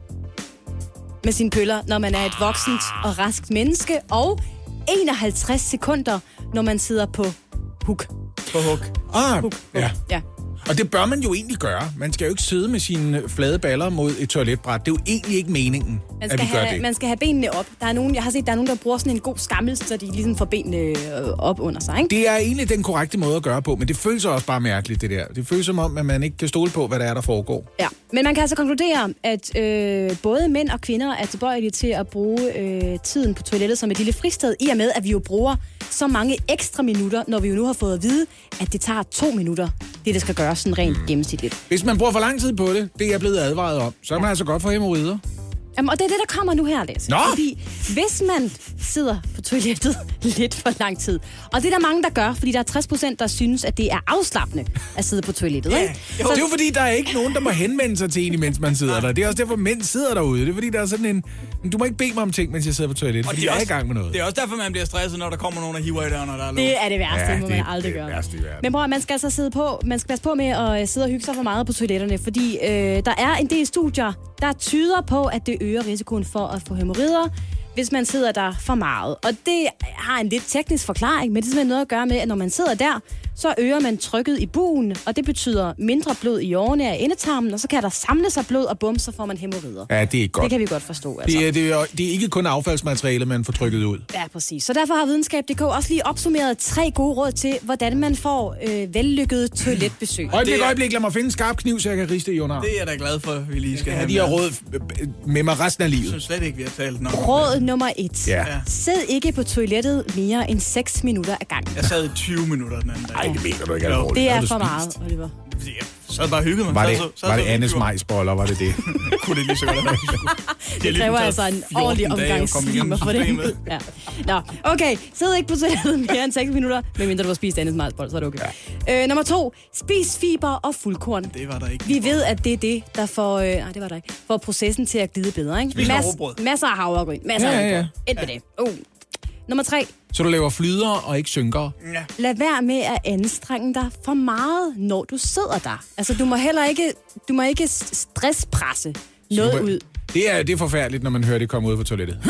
med sine pøller, når man er et voksent og raskt menneske, og enoghalvtreds sekunder, når man sidder på hook. På hook. Ah, hook. ja. ja. Og det bør man jo egentlig gøre. Man skal jo ikke sidde med sine flade baller mod et toiletbræt. Det er jo egentlig ikke meningen, man at vi gør have, det. Man skal have benene op. Der er nogen, jeg har set, der er nogen, der bruger sådan en god skammel, så de ligesom får benene op under sig, ikke? Det er egentlig den korrekte måde at gøre på, men det føles også bare mærkeligt, det der. Det føles som om, at man ikke kan stole på, hvad der er, der foregår. Ja, men man kan altså konkludere, at øh, både mænd og kvinder er tilbøjelige til at bruge øh, tiden på toilettet som et lille fristed, i og med, at vi jo bruger så mange ekstra minutter, når vi jo nu har fået at vide, at det tager to minutter, det der skal gøres sådan rent gennemsnitligt. Hvis man bruger for lang tid på det, det er jeg blevet advaret om, så er man ja. altså godt for hæmorider. Jamen, og det er det, der kommer nu her, Lasse. Nå! Fordi hvis man sidder på toilettet lidt for lang tid, og det er der mange, der gør, fordi der er tres procent, der synes, at det er afslappende at sidde på toilettet, ja. ikke? Jo, så... Det er jo fordi, der er ikke nogen, der må henvende sig til en, imens man sidder der. Det er også derfor, mænd sidder derude. Det er fordi, der er sådan en... Du må ikke bede mig om ting, mens jeg sidder på toilettet, fordi jeg er i gang med noget. Det er også derfor, man bliver stresset, når der kommer nogen, der hiver i døren, og der er lov. Det er det værste, ja, det må det, man aldrig det gøre. Værste i verden. Men bror, man skal altså sidde på, man skal passe på med at sidde og hygge sig for meget på toiletterne, fordi øh, der er en del studier, der tyder på, at det øger risikoen for at få hæmorider, hvis man sidder der for meget. Og det har en lidt teknisk forklaring, men det er simpelthen noget at gøre med, at når man sidder der, så øger man trykket i bugen, og det betyder mindre blod i årene af endetarmen, og så kan der samle sig blod, og bum, så får man hæmorider. Ja, det er ikke godt. Det kan vi godt forstå. Altså. Det, er, det, er, det er ikke kun affaldsmateriale, man får trykket ud. Ja, præcis. Så derfor har videnskab punktum d k også lige opsummeret tre gode råd til, hvordan man får øh, vellykket toiletbesøg. Øjeblik, øjeblik, lad mig finde en skarp kniv, så jeg kan riste i under. Det er jeg da glad for, vi lige skal ja, have de har råd med mig resten af livet. Jeg synes slet ikke, vi har talt nok. Råd nummer et. Ja. Sid ikke på toilettet mere end seks minutter ad gangen. Jeg sad i tyve minutter den anden dag. Ej, det mener du ikke alvorligt. Det er for meget, Oliver. Så havde bare hygget mig. Var det, så, så, var så, det Annes majsboller, var det det? Kunne det lige så godt have været. Det kræver altså en ordentlig omgang slimer for det. Ja. Nå, okay. Sid ikke på toilettet mere end seks minutter, medmindre du har spist Annes majsboller, så er det okay. Ja. Øh, nummer to. Spis fiber og fuldkorn. Det var der ikke. Vi ved, at det er det, der får, øh, nej, det var der ikke, får processen til at glide bedre, ikke? Spis Mas, masser af havregryn. Masser ja, af ja, ja. Et med det. Uh. Nummer tre. Så du laver flyder og ikke synker? Ja. Lad være med at anstrenge dig for meget, når du sidder der. Altså, du må heller ikke, du må ikke stresspresse noget Super. ud. Det er, det er forfærdeligt, når man hører det komme ud fra toilettet.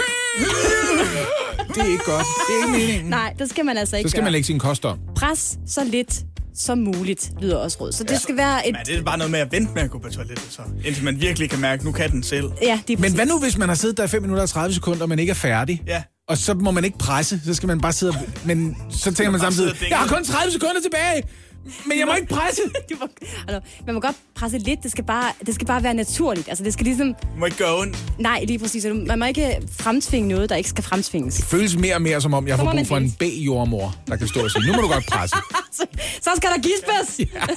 Det er ikke godt. Det er ikke meningen. Nej, det skal man altså ikke Så skal gøre. man lægge sin kost om. Pres så lidt som muligt, lyder også råd. Så det skal være et... Men det er bare noget med at vente med at gå på toilettet, så. Indtil man virkelig kan mærke, nu kan den selv. Ja, det er Men hvad nu, hvis man har siddet der i fem minutter og tredive sekunder, og man ikke er færdig? Ja. Og så må man ikke presse, så skal man bare sidde og... Men så tænker man samtidig, jeg har kun tredive sekunder tilbage, men jeg må ikke presse. må, altså, man må godt presse lidt, det skal, bare, det skal bare være naturligt. Altså, det skal ligesom... Det må ikke gøre ondt. Nej, lige præcis. Man må ikke fremtvinge noget, der ikke skal fremtvinges. Det føles mere og mere, som om jeg får brug for en B-jordmor, der kan stå og sige, nu må du godt presse. så, så skal der gispes! Ja.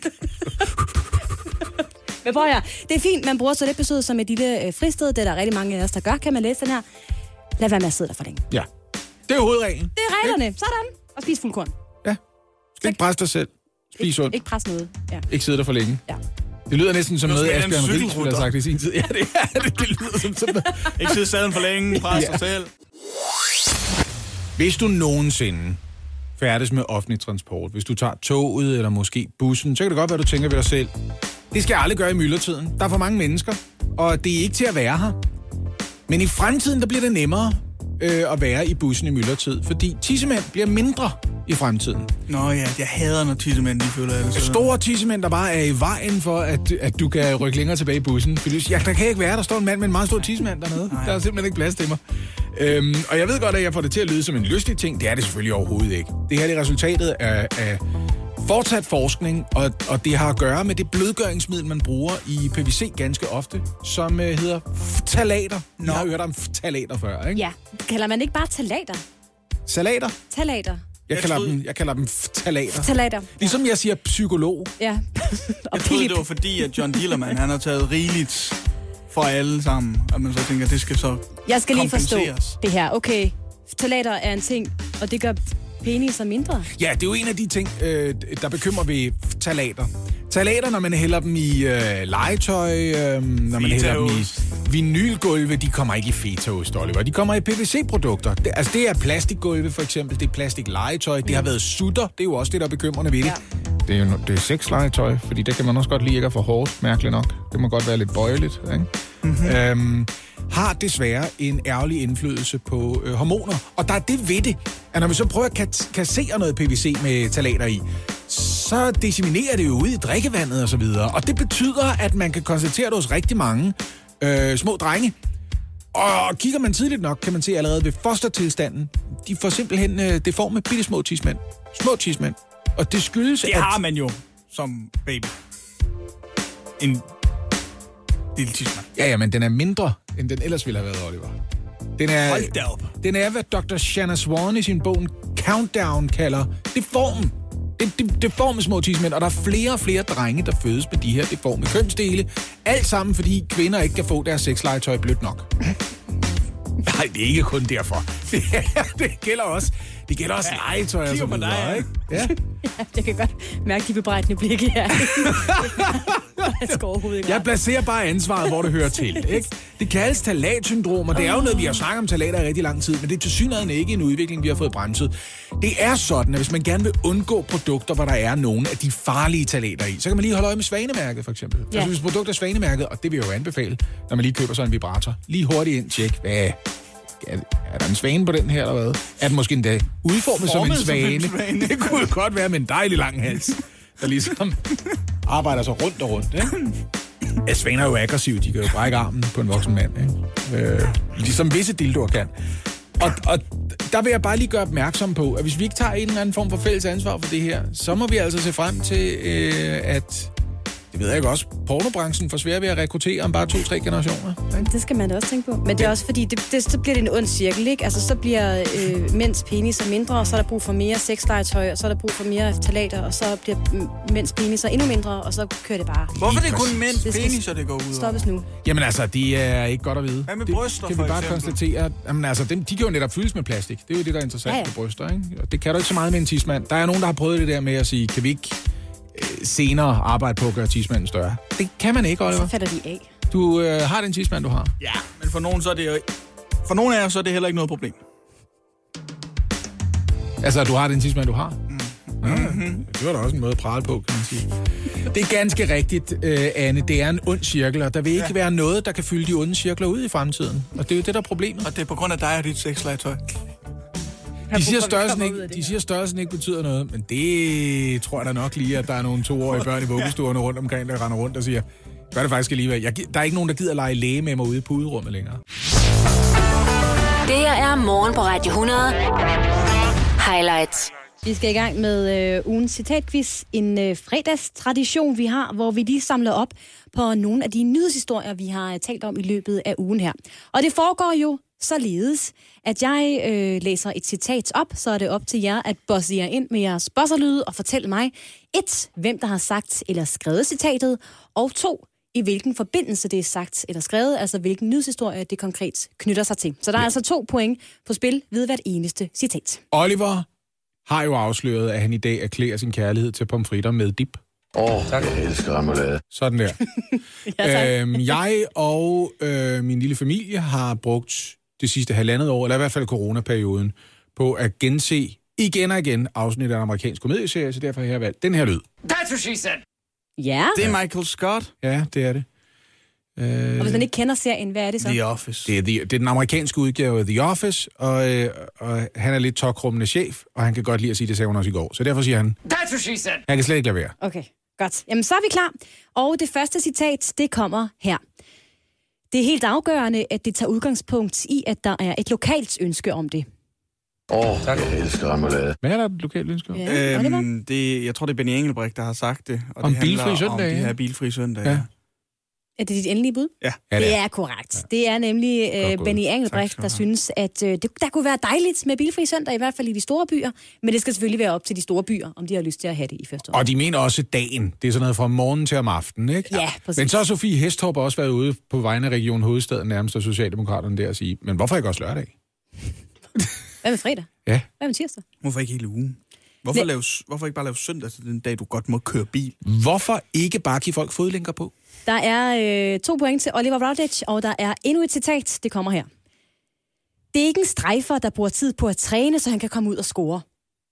Men prøv her, det er fint, man bruger toiletbesøget som et lille øh, fristed. Det er der rigtig mange af os, der gør. Kan man læse den her? Lad være med at sidde der for længe. Ja, det er hovedreglen. Det er reglerne. Sådan. Og spis fuldkorn. Ja. Skal ikke presse dig selv. Spis ondt. Ikke presse noget. Ja. Ikke sidde der for længe. Ja. Det lyder næsten som Nu noget, skal Asbjørn jeg Ries ville have sagt i sin tid. Ja, det er det. Det lyder som sådan noget. Ikke sidde sadlen for længe, pres dig Ja. selv. Hvis du nogensinde færdes med offentlig transport, hvis du tager toget eller måske bussen, så kan det godt være, du tænker ved dig selv, det skal jeg aldrig gøre i myldretiden. Der er for mange mennesker, og det er ikke til at være her. Men i fremtiden, der bliver det nemmere øh, at være i bussen i myldretid, fordi tissemænd bliver mindre i fremtiden. Nå ja, jeg hader, når tissemænd, de føler det. Så. Store tissemænd, der bare er i vejen for, at, at du kan rykke længere tilbage i bussen. Fordi ja, der kan ikke være, der står en mand med en meget stor tissemand dernede. Nej. Der er simpelthen ikke plads til mig. Øhm, og jeg ved godt, at jeg får det til at lyde som en lystig ting. Det er det selvfølgelig overhovedet ikke. Det her det er resultatet af, af fortsat forskning, og, og det har at gøre med det blødgøringsmiddel, man bruger i P V C ganske ofte, som øh, hedder ftalater. Jeg har hørt om ftalater før, ikke? Ja. Kalder man ikke bare ftalater? Salater? Ftalater. Jeg, jeg, kalder dem, jeg kalder dem ftalater. Ftalater. Ligesom jeg siger psykolog. Ja. Jeg troede, det var fordi, at John Dillermand, han har taget rigeligt for alle sammen, og man så tænker, at det skal så Jeg skal lige forstå det her. Okay, ftalater er en ting, og det gør peniser mindre. Ja, det er jo en af de ting, øh, der bekymrer ved ftalater. Ftalater, når man hælder dem i øh, legetøj, øh, når man hælder dem i vinylgulve, de kommer ikke i fetaost, Oliver. De kommer i P V C-produkter. Det, altså, det er plastikgulve, for eksempel. Det er plastiklegetøj. Det har været sutter. Det er jo også det, der er bekymrende ved det. Ja. Det er jo det er sexlegetøj, fordi det kan man også godt lide ikke at få hårdt, mærkeligt nok. Det må godt være lidt bøjeligt, ikke? Mm-hmm. Øhm, har desværre en ærgerlig indflydelse på øh, hormoner. Og der er det ved det, at når vi så prøver at kat- kassere noget P V C med ftalater i, så disseminerer det jo ud i drikkevandet og så videre. Og det betyder, at man kan konstatere det hos rigtig mange øh, små drenge. Og kigger man tidligt nok, kan man se allerede ved fostertilstanden, de får simpelthen øh, deforme bitte små tidsmænd. Små tidsmænd. Og det skyldes, det at... har man jo som baby. En lille tidsmand. Ja, ja, men den er mindre, end den ellers ville have været, Oliver. Den er, Hold da op. Den er, hvad doktor Shanna Swan i sin bog Countdown kalder deform. Det, det, deforme små tidsmænd, og der er flere og flere drenge, der fødes med de her deforme kønsdele. Alt sammen, fordi kvinder ikke kan få deres sexlegetøj blødt nok. Nej, det er ikke kun derfor. Det, det gælder også, det gælder også ja, legetøj og så videre, ikke? Ja. Ja, jeg kan godt mærke de bebrejdende blikke her. Jeg placerer bare ansvaret, hvor det hører til, ikke? Det kaldes ftalatsyndrom, og det er jo noget, vi har snakket om ftalater i rigtig lang tid, men det er tilsyneladende ikke en udvikling, vi har fået bremset. Det er sådan, at hvis man gerne vil undgå produkter, hvor der er nogle af de farlige ftalater i, så kan man lige holde øje med Svanemærket, for eksempel. Ja. Altså hvis produkter er Svanemærket, og det vil jeg jo anbefale, når man lige køber sådan en vibrator, lige hurtigt ind, tjek, hvad er der en svane på den her, eller hvad? Er den måske endda udformet som en svane? Som en svane? Det kunne jo godt være med en dejlig lang hals, der ligesom arbejder sig rundt og rundt, ikke? Ja, svaner er jo aggressive, de kan jo brække armen på en voksen mand, ikke? Øh, ligesom visse dildoer kan. Og, og der vil jeg bare lige gøre opmærksom på, at hvis vi ikke tager en eller anden form for fælles ansvar for det her, så må vi altså se frem til, øh, at... Det ved jeg ikke også. Pornobranchen får svært ved at rekruttere om bare to-tre generationer. Ikke? Det skal man da også tænke på. Men det er også fordi, det, det, så bliver det en ond cirkel, ikke? Altså, så bliver øh, mænds peniser mindre, og så er der brug for mere sexlegetøj, og så er der brug for mere ftalater, og så bliver mænds peniser endnu mindre, og så kører det bare. Hvorfor er det kun mænds peniser, det går ud over? Stoppes nu. Jamen altså, de er ikke godt at vide. Hvad med det, bryster, kan for vi bare eksempel? konstatere. Jamen altså, dem, de kan jo netop fyldes med plastik. Det er jo det, der er interessant ja, ja. med bryster, ikke? Og det kan du ikke så meget med en tidsmand. Der er nogen, der har prøvet det der med at sige, kan vi ikke senere arbejde på at gøre tidsmanden større. Det kan man ikke, Oliver. Så fatter de af. Du øh, har den tidsmand, du har. Ja, men for nogen så er det jo... For nogen af jer, så er det heller ikke noget problem. Altså, du har den tidsmand, du har? Mm. Ja, mm-hmm. Det var da også en måde at prale på, kan man sige. Det er ganske rigtigt, øh, Anne. Det er en ond cirkel, og der vil ikke ja. være noget, der kan fylde de onde cirkler ud i fremtiden. Og det er jo det, der er problemet. Og det er på grund af dig og dit sexlegetøj. De siger, størrelsen ikke, de siger, størrelsen ikke betyder noget, men det tror jeg da nok lige, at der er nogle toårige børn i vuggestuerne rundt omkring, der render rundt og siger, gør det faktisk alligevel. Jeg, der er ikke nogen, der gider lege læge med mig ude i puderummet længere. Det her er Morgen på Radio hundrede. Highlights. Vi skal i gang med øh, ugens citatquiz. En øh, fredagstradition, vi har, hvor vi lige samler op på nogle af de nyhedshistorier, vi har talt om i løbet af ugen her. Og det foregår jo således, at jeg øh, læser et citat op, så er det op til jer at bosse jer ind med jeres bosserlyde og fortælle mig et, hvem der har sagt eller skrevet citatet, og to, i hvilken forbindelse det er sagt eller skrevet, altså hvilken nyhedshistorie det konkret knytter sig til. Så der er ja. altså to point på spil ved hvert eneste citat. Oliver har jo afsløret, at han i dag erklærer sin kærlighed til pomfritter med dip. Åh, oh, jeg elsker remoulade. Sådan der. ja, øhm, jeg og øh, min lille familie har brugt det sidste halvandet år, eller i hvert fald coronaperioden, på at gense igen og igen afsnit af en amerikansk komedieserie, så derfor har jeg valgt den her lyd. That's what she said. Ja. Det er Michael Scott. Ja, det er det. Øh, og hvis man ikke kender serien, hvad er det så? The Office. Det er, the, det er den amerikanske udgave af The Office, og, øh, og han er lidt tokrummende chef, og han kan godt lide at sige, det sagde hun også i går. Så derfor siger han, That's what she said. Han kan slet ikke lade være. Okay, godt. Jamen, så er vi klar. Og det første citat, det kommer her. Det er helt afgørende, at det tager udgangspunkt i, at der er et lokalt ønske om det. Åh, oh, jeg elsker remoulade. Hvad er der et lokalt ønske om? Ja, øhm, det, jeg tror, det er Benny Engelbrecht, der har sagt det. Og om det bilfri søndag? Om de her bilfri søndag, ja. ja. Er det dit endelige bud? Ja. ja det, det er korrekt. Ja. Det er nemlig øh, Benny Engelbrecht, der synes, at øh, det, der kunne være dejligt med bilfri søndag, i hvert fald i de store byer. Men det skal selvfølgelig være op til de store byer, om de har lyst til at have det i første år. Og de mener også dagen. Det er sådan noget fra morgen til om aftenen, ikke? Ja, præcis. Men så har Sofie Hestorp også været ude på vegne af Region Hovedstaden, nærmest af Socialdemokraterne der, og sige, men hvorfor ikke også lørdag? Hvad med fredag? Ja. Hvad med tirsdag? Hvorfor ikke hele ugen? Hvorfor, lave, hvorfor ikke bare lave søndag til den dag, du godt må køre bil? Hvorfor ikke bare give folk fodlænker på? Der er øh, to point til Oliver Routledge, og der er endnu et citat. Det kommer her. Det er ikke en strejfer, der bruger tid på at træne, så han kan komme ud og score.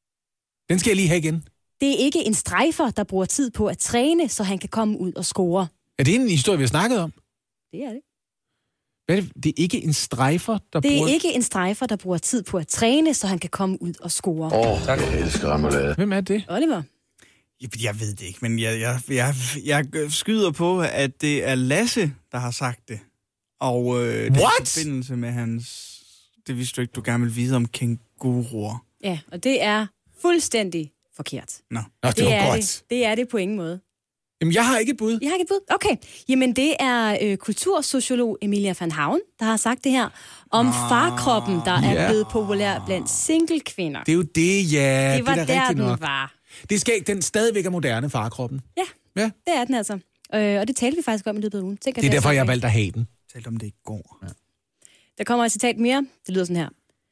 Den skal jeg lige have igen. Det er ikke en strejfer, der bruger tid på at træne, så han kan komme ud og score. Er det en historie, vi har snakket om? Det er det. Hvad er det? Det er ikke en strejfer, der Det er bruger... ikke en strejfer, der bruger tid på at træne, så han kan komme ud og score. Åh, oh, jeg elsker remoulade. Hvem er det? Oliver? Jeg, jeg ved det ikke, men jeg, jeg, jeg, jeg skyder på, at det er Lasse, der har sagt det. Og øh, det er i forbindelse med hans... Det vidste du ikke, du gerne vil vide om kænguruer. Ja, og det er fuldstændig forkert. Nå, Nå det, det var er godt. Det, det er det på ingen måde. Jamen, jeg har ikke et bud. Jeg har ikke et bud? Okay. Jamen, det er øh, kultursociolog Emilia van Havn, der har sagt det her om ah, farkroppen, der er ja. blevet populær blandt single-kvinder. Det er jo det, ja. Det var det er da der, den den var. Det skal den stadigvæk er moderne, farkroppen. Ja, ja, det er den altså. Øh, og det talte vi faktisk om i løbet af ugen. Tænker, det er derfor, jeg har valgt at have den. Talte om det i går. Ja. Der kommer et citat mere. Det lyder sådan her.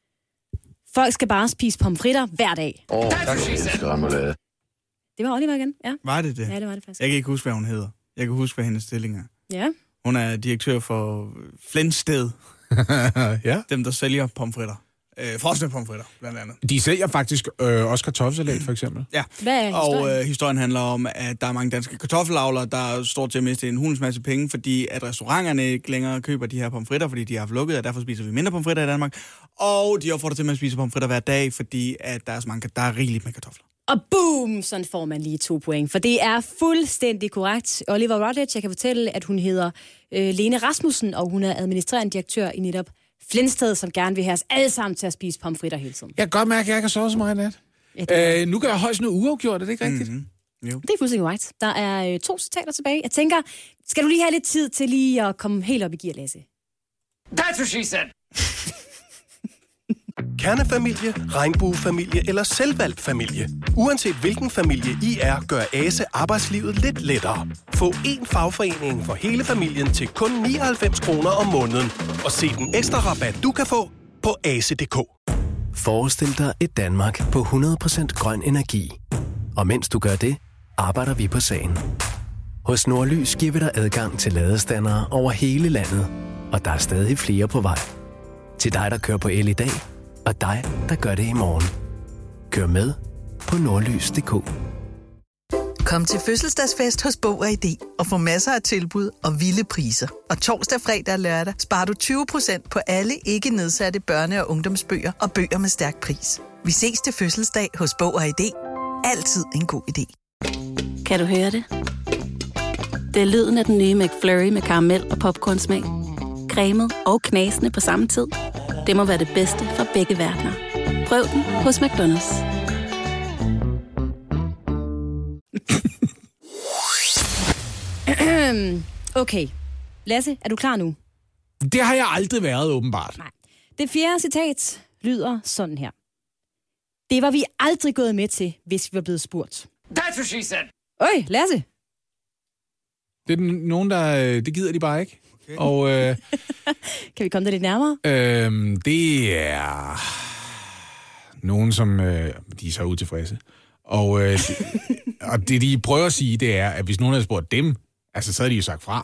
Folk skal bare spise pomfritter hver dag. Åh, oh, jeg elsker remoulade. Det var Oliver igen, ja. Var det det? Ja, det var det faktisk. Jeg kan ikke huske, hvad hun hedder. Jeg kan huske, hvad hendes stilling er. Ja. Hun er direktør for Flintsted. Ja. Dem, der sælger pomfritter. Øh, frosne pomfritter, blandt andet. De sælger faktisk øh, også kartoffelsalat, for eksempel. Ja, hvad er historien? og øh, historien handler om, at der er mange danske kartoffelavlere, der står til at miste en hulens masse penge, fordi at restauranterne ikke længere køber de her pomfritter, fordi de har haft lukket, og derfor spiser vi mindre pomfritter i Danmark. Og de opfordrer til at spise pomfritter hver dag, fordi at der er så mange, der er rigeligt med kartofler. Og boom, sådan får man lige to point. For det er fuldstændig korrekt. Oliver Routledge, jeg kan fortælle, at hun hedder øh, Lene Rasmussen, og hun er administrerende direktør i netop Flintsted, som gerne vil have os alle sammen til at spise pomfritter hele tiden. Jeg kan godt mærke, at jeg kan sove så meget i nat. Ja, øh, nu kan jeg højst noget uafgjort, er det ikke rigtigt? Mm-hmm. Jo. Det er fuldstændig korrekt. Der er øh, to citater tilbage. Jeg tænker, skal du lige have lidt tid til lige at komme helt op i gear, Lasse? That's what she said. Kernefamilie, regnbuefamilie eller selvvalgt familie. Uanset hvilken familie I er, gør Ase arbejdslivet lidt lettere. Få én fagforening for hele familien til kun nioghalvfems kroner om måneden. Og se den ekstra rabat, du kan få på ase punktum d k. Forestil dig et Danmark på hundrede procent grøn energi. Og mens du gør det, arbejder vi på sagen. Hos Nordlys giver vi dig adgang til ladestandere over hele landet. Og der er stadig flere på vej. Til dig, der kører på el i dag, og dig, der gør det i morgen. Kør med på nordlys punktum d k. Kom til fødselsdagsfest hos Bog og I D og få masser af tilbud og vilde priser. Og torsdag, fredag og lørdag sparer du tyve procent på alle ikke nedsatte børne- og ungdomsbøger og bøger med stærk pris. Vi ses til fødselsdag hos Bog og I D. Altid en god idé. Kan du høre det? Det er lyden af den nye McFlurry med karamel og popcornsmag. Cremet og knasende på samme tid. Det må være det bedste fra begge verdener. Prøv den hos McDonald's. Okay. Lasse, er du klar nu? Det har jeg aldrig været, åbenbart. Nej. Det fjerde citat lyder sådan her. Det var vi aldrig gået med til, hvis vi var blevet spurgt. That's what she said. Øj, Lasse. Det er nogen, der... Det gider de bare ikke. Okay. Og, øh, kan vi komme der lidt nærmere? Øh, det er nogen, som øh, de er så utilfredse. Og, øh, og det, de prøver at sige, det er, at hvis nogen havde spurgt dem, altså så havde de jo sagt fra.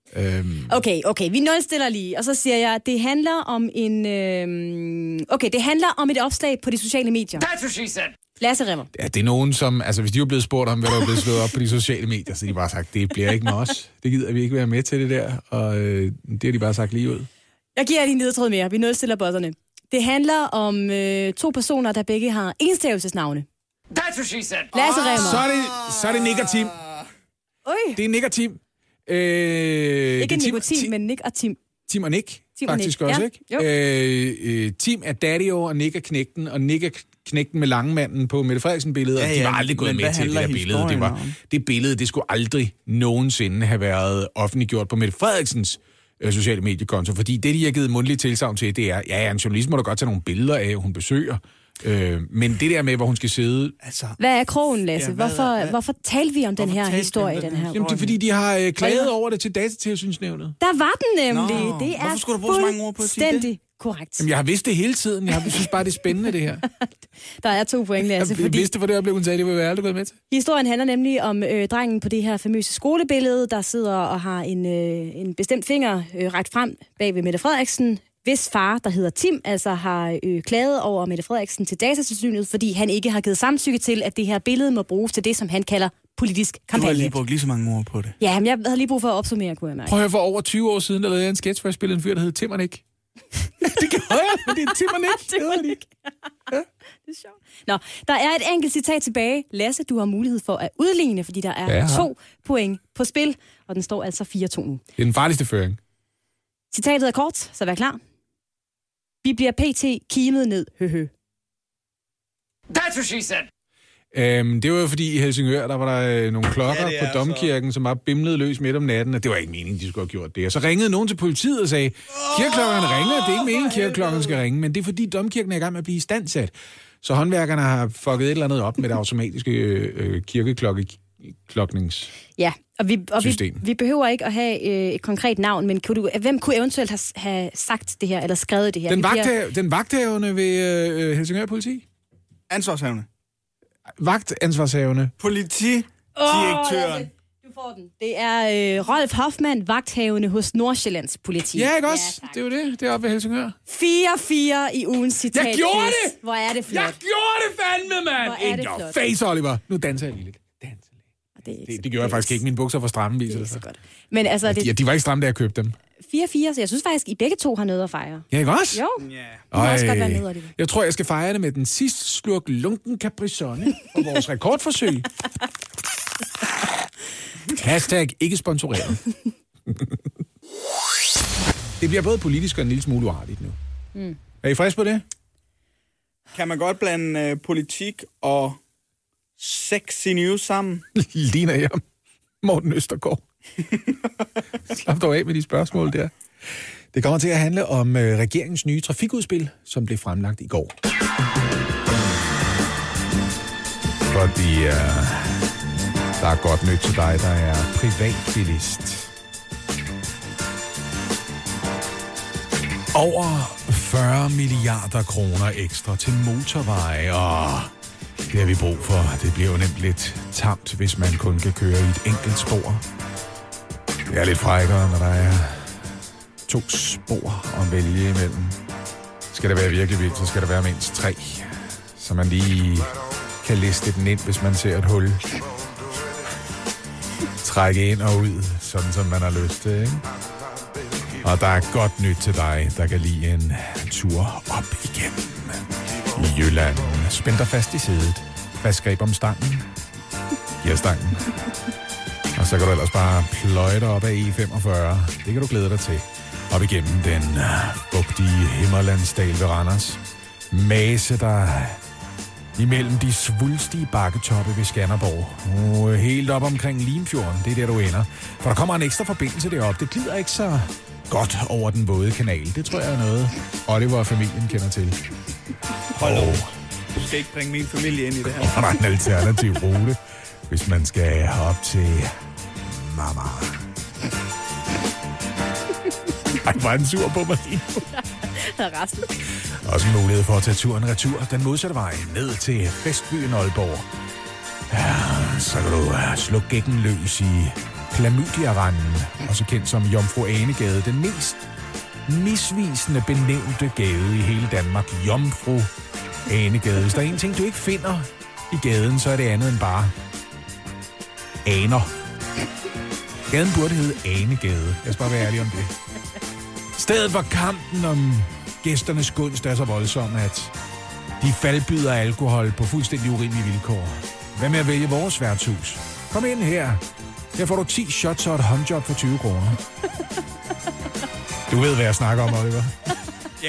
Øhm. Okay, okay, vi nulstiller lige, og så siger jeg, at det handler om en... Øh... Okay, det handler om et opslag på de sociale medier. That's what she said. Lasse Rimmer. Ja, det er nogen, som... Altså, hvis de var blevet spurgt om, hvad der var blevet slået op på de sociale medier, så har de bare sagt, det bliver ikke med os. Det gider vi ikke være med til det der, og øh, det har de bare sagt lige ud. Jeg giver lige en ledetråd mere. Vi nulstiller bosserne. Det handler om øh, to personer, der begge har enstavelsesnavne. That's what she said. Lasse Rimmer. Så er det, så er det Nick og Tim. Oj. Det er Nick og Tim. Øh, Ikke det nikotin, Tim, men Nick og Tim. Tim og Nick, Tim og faktisk Nick. også, Ja. ikke? Øh, øh, Tim er daddy og Nick er knægten, og Nick er knægten med langmanden på Mette Frederiksen-billedet, Ja, og de ja, var aldrig gået men med hvad til det der handler billede. Det, var, historien om? det billede, det skulle aldrig nogensinde have været offentliggjort på Mette Frederiksens øh, sociale mediekonto, fordi det, de har givet mundtligt tilsagn til, det er, ja, ja, en journalist må da godt tage nogle billeder af, hun besøger, øh, men det der med, hvor hun skal sidde... Altså, Hvad er krogen, Lasse? Ja, hvad- hvorfor, hvad- hvorfor talte vi om den her talte vi om historie? den Den her her? Jamen, det er fordi, de har øh, klaget over det til Datatilsynsnævnet. Der var den nemlig. Nå, det er hvorfor skulle du bruge så mange ord på at sige det? fuldstændig korrekt. Jamen, jeg har vidst det hele tiden. Jeg har- synes bare, det er spændende, det her. Der er to point, Lasse, Jeg fordi vidste, for det øjeblik, hun sagde, det ville jeg aldrig gået med til. historien handler nemlig om øh, drengen på det her famøse skolebillede, der sidder og har en, øh, en bestemt finger øh, rækt frem bag ved Mette Frederiksen, hvis far, der hedder Tim, altså har øh, klaget over Mette Frederiksen til Datatilsynet, fordi han ikke har givet samtykke til, at det her billede må bruges til det, som han kalder politisk du har kampagne. lige brugt lige så mange ord på det. Ja, men jeg havde lige brug for at opsummere, kunne jeg mærke. Prøv at høre, for over tyve år siden, der lavede jeg en sketch, hvor jeg spillede en fyr, der hed Tim og Nick. Det kan jeg, men det er Tim og Nick. Tim og Nick. Det er sjovt. Nå, der er et enkelt citat tilbage. Lasse, du har mulighed for at udligne, fordi der er Ja. to point på spil, og den står altså fire to nu. Det er den farligste føring. Citatet er kort, så vær klar. Vi bliver pt. Kimet ned, høhø. That's what she said. Øhm, det var jo fordi i Helsingør, der var der øh, nogle klokker Ja, det ja, er på Domkirken, som bare bimlede løs midt om natten, og det var ikke meningen, de skulle have gjort det. Og så ringede nogen til politiet og sagde, kirkeklokkerne ringer, det er ikke meningen, kirkeklokkerne skal ringe, men det er fordi Domkirken er i gang med at blive istandsat. Så håndværkerne har fucket et eller andet op med det automatiske øh, kirkeklokknings... Ja, og, vi, og vi, System. vi behøver ikke at have øh, et konkret navn, men kunne du, hvem kunne eventuelt have, have sagt det her, eller skrevet det her? Den, Vi bliver- vagthav, den vagthavende ved øh, Helsingør Politi? Ansvarshavne. Vagtansvarshavende. Politidirektøren. Åh, du får den. Det er øh, Rolf Hoffmann, vagthavende hos Nordsjællands politi. Ja, ikke også? Ja, det er jo det. Det er oppe ved Helsingør. fire fire i ugens citat. Jeg gjorde det! Hvor er det flot. Jeg gjorde det fandme, mand! Hvor er det In your flot. face, Oliver. Nu danser jeg lige lidt. Det, Det, det gjorde jeg faktisk ikke. Mine bukser var stramme, viser det sig. Men altså, Ja, det de, de var ikke stramme, da jeg købte dem. fire fire, så jeg synes faktisk, I begge to har noget at fejre. Ja, ikke også? Jo, Ja. det må også godt være med, Oliver. Jeg tror, jeg skal fejre det med den sidste slurk lunken Capri-Sonne og vores rekordforsøg. Hashtag ikke sponsoreret. Det bliver både politisk og en lille smule uartigt nu. Mm. Er I friske på det? Kan man godt blande øh, politik og sexy news sammen? Ligner jeg Morten Østergaard. Slap dog af med de spørgsmål der. Det kommer til at handle om øh, regeringens nye trafikudspil, som blev fremlagt i går. Fordi øh, der er godt nyt til dig, der er privatbilist. Over fyrre milliarder kroner ekstra til motorveje, og det har vi brug for. Det bliver jo nemt lidt tamt, hvis man kun kan køre i et enkelt spor. Det er lidt frækkere, når der er to spor at vælge imellem. Skal det være virkelig vildt, så skal der være mindst tre, så man lige kan liste den ind, hvis man ser et hul. Trække ind og ud, sådan som man har lyst til, ikke? Og der er godt nyt til dig, der kan lide en tur op igennem i Jylland. Spænd dig fast i sædet. Fast greb om stangen. Giver stangen. Og så kan du ellers bare pløje dig op af E femogfyrre. Det kan du glæde dig til. Op igennem den bugtige Himmerlandsdal ved Randers. Mase der imellem de svulstige bakketoppe ved Skanderborg. Og helt op omkring Limfjorden, det er der, du ender. For der kommer en ekstra forbindelse deroppe. Det glider ikke så godt over den våde kanal. Det tror jeg er noget, Oliver og familien kender til. Hold op. Du skal ikke bringe min familie ind i det her. Og der er en alternativ rute, hvis man skal op til Mama. Ej, var han sur på mig lige nu. Resten. Også en mulighed for at tage turen retur den modsatte vej ned til festbyen Aalborg. Ja, så kan du uh, slå gækken løs i Klamydia-randen, også kendt som Jomfru Anegade, den mest misvisende benævnte gade i hele Danmark. Jomfru Anegade. Hvis der er en ting, du ikke finder i gaden, så er det andet end bare aner. Gaden burde hedde Anegade. Jeg skal bare være ærlig om det. Stedet var kampen om gæsternes gunst er så voldsom, at de faldbyder alkohol på fuldstændig urimelige vilkår. Hvad med at vælge vores værtshus? Kom ind her. Her får du ti shots og et håndjob for tyve kroner. Du ved, hvad jeg snakker om, Oliver. Ja.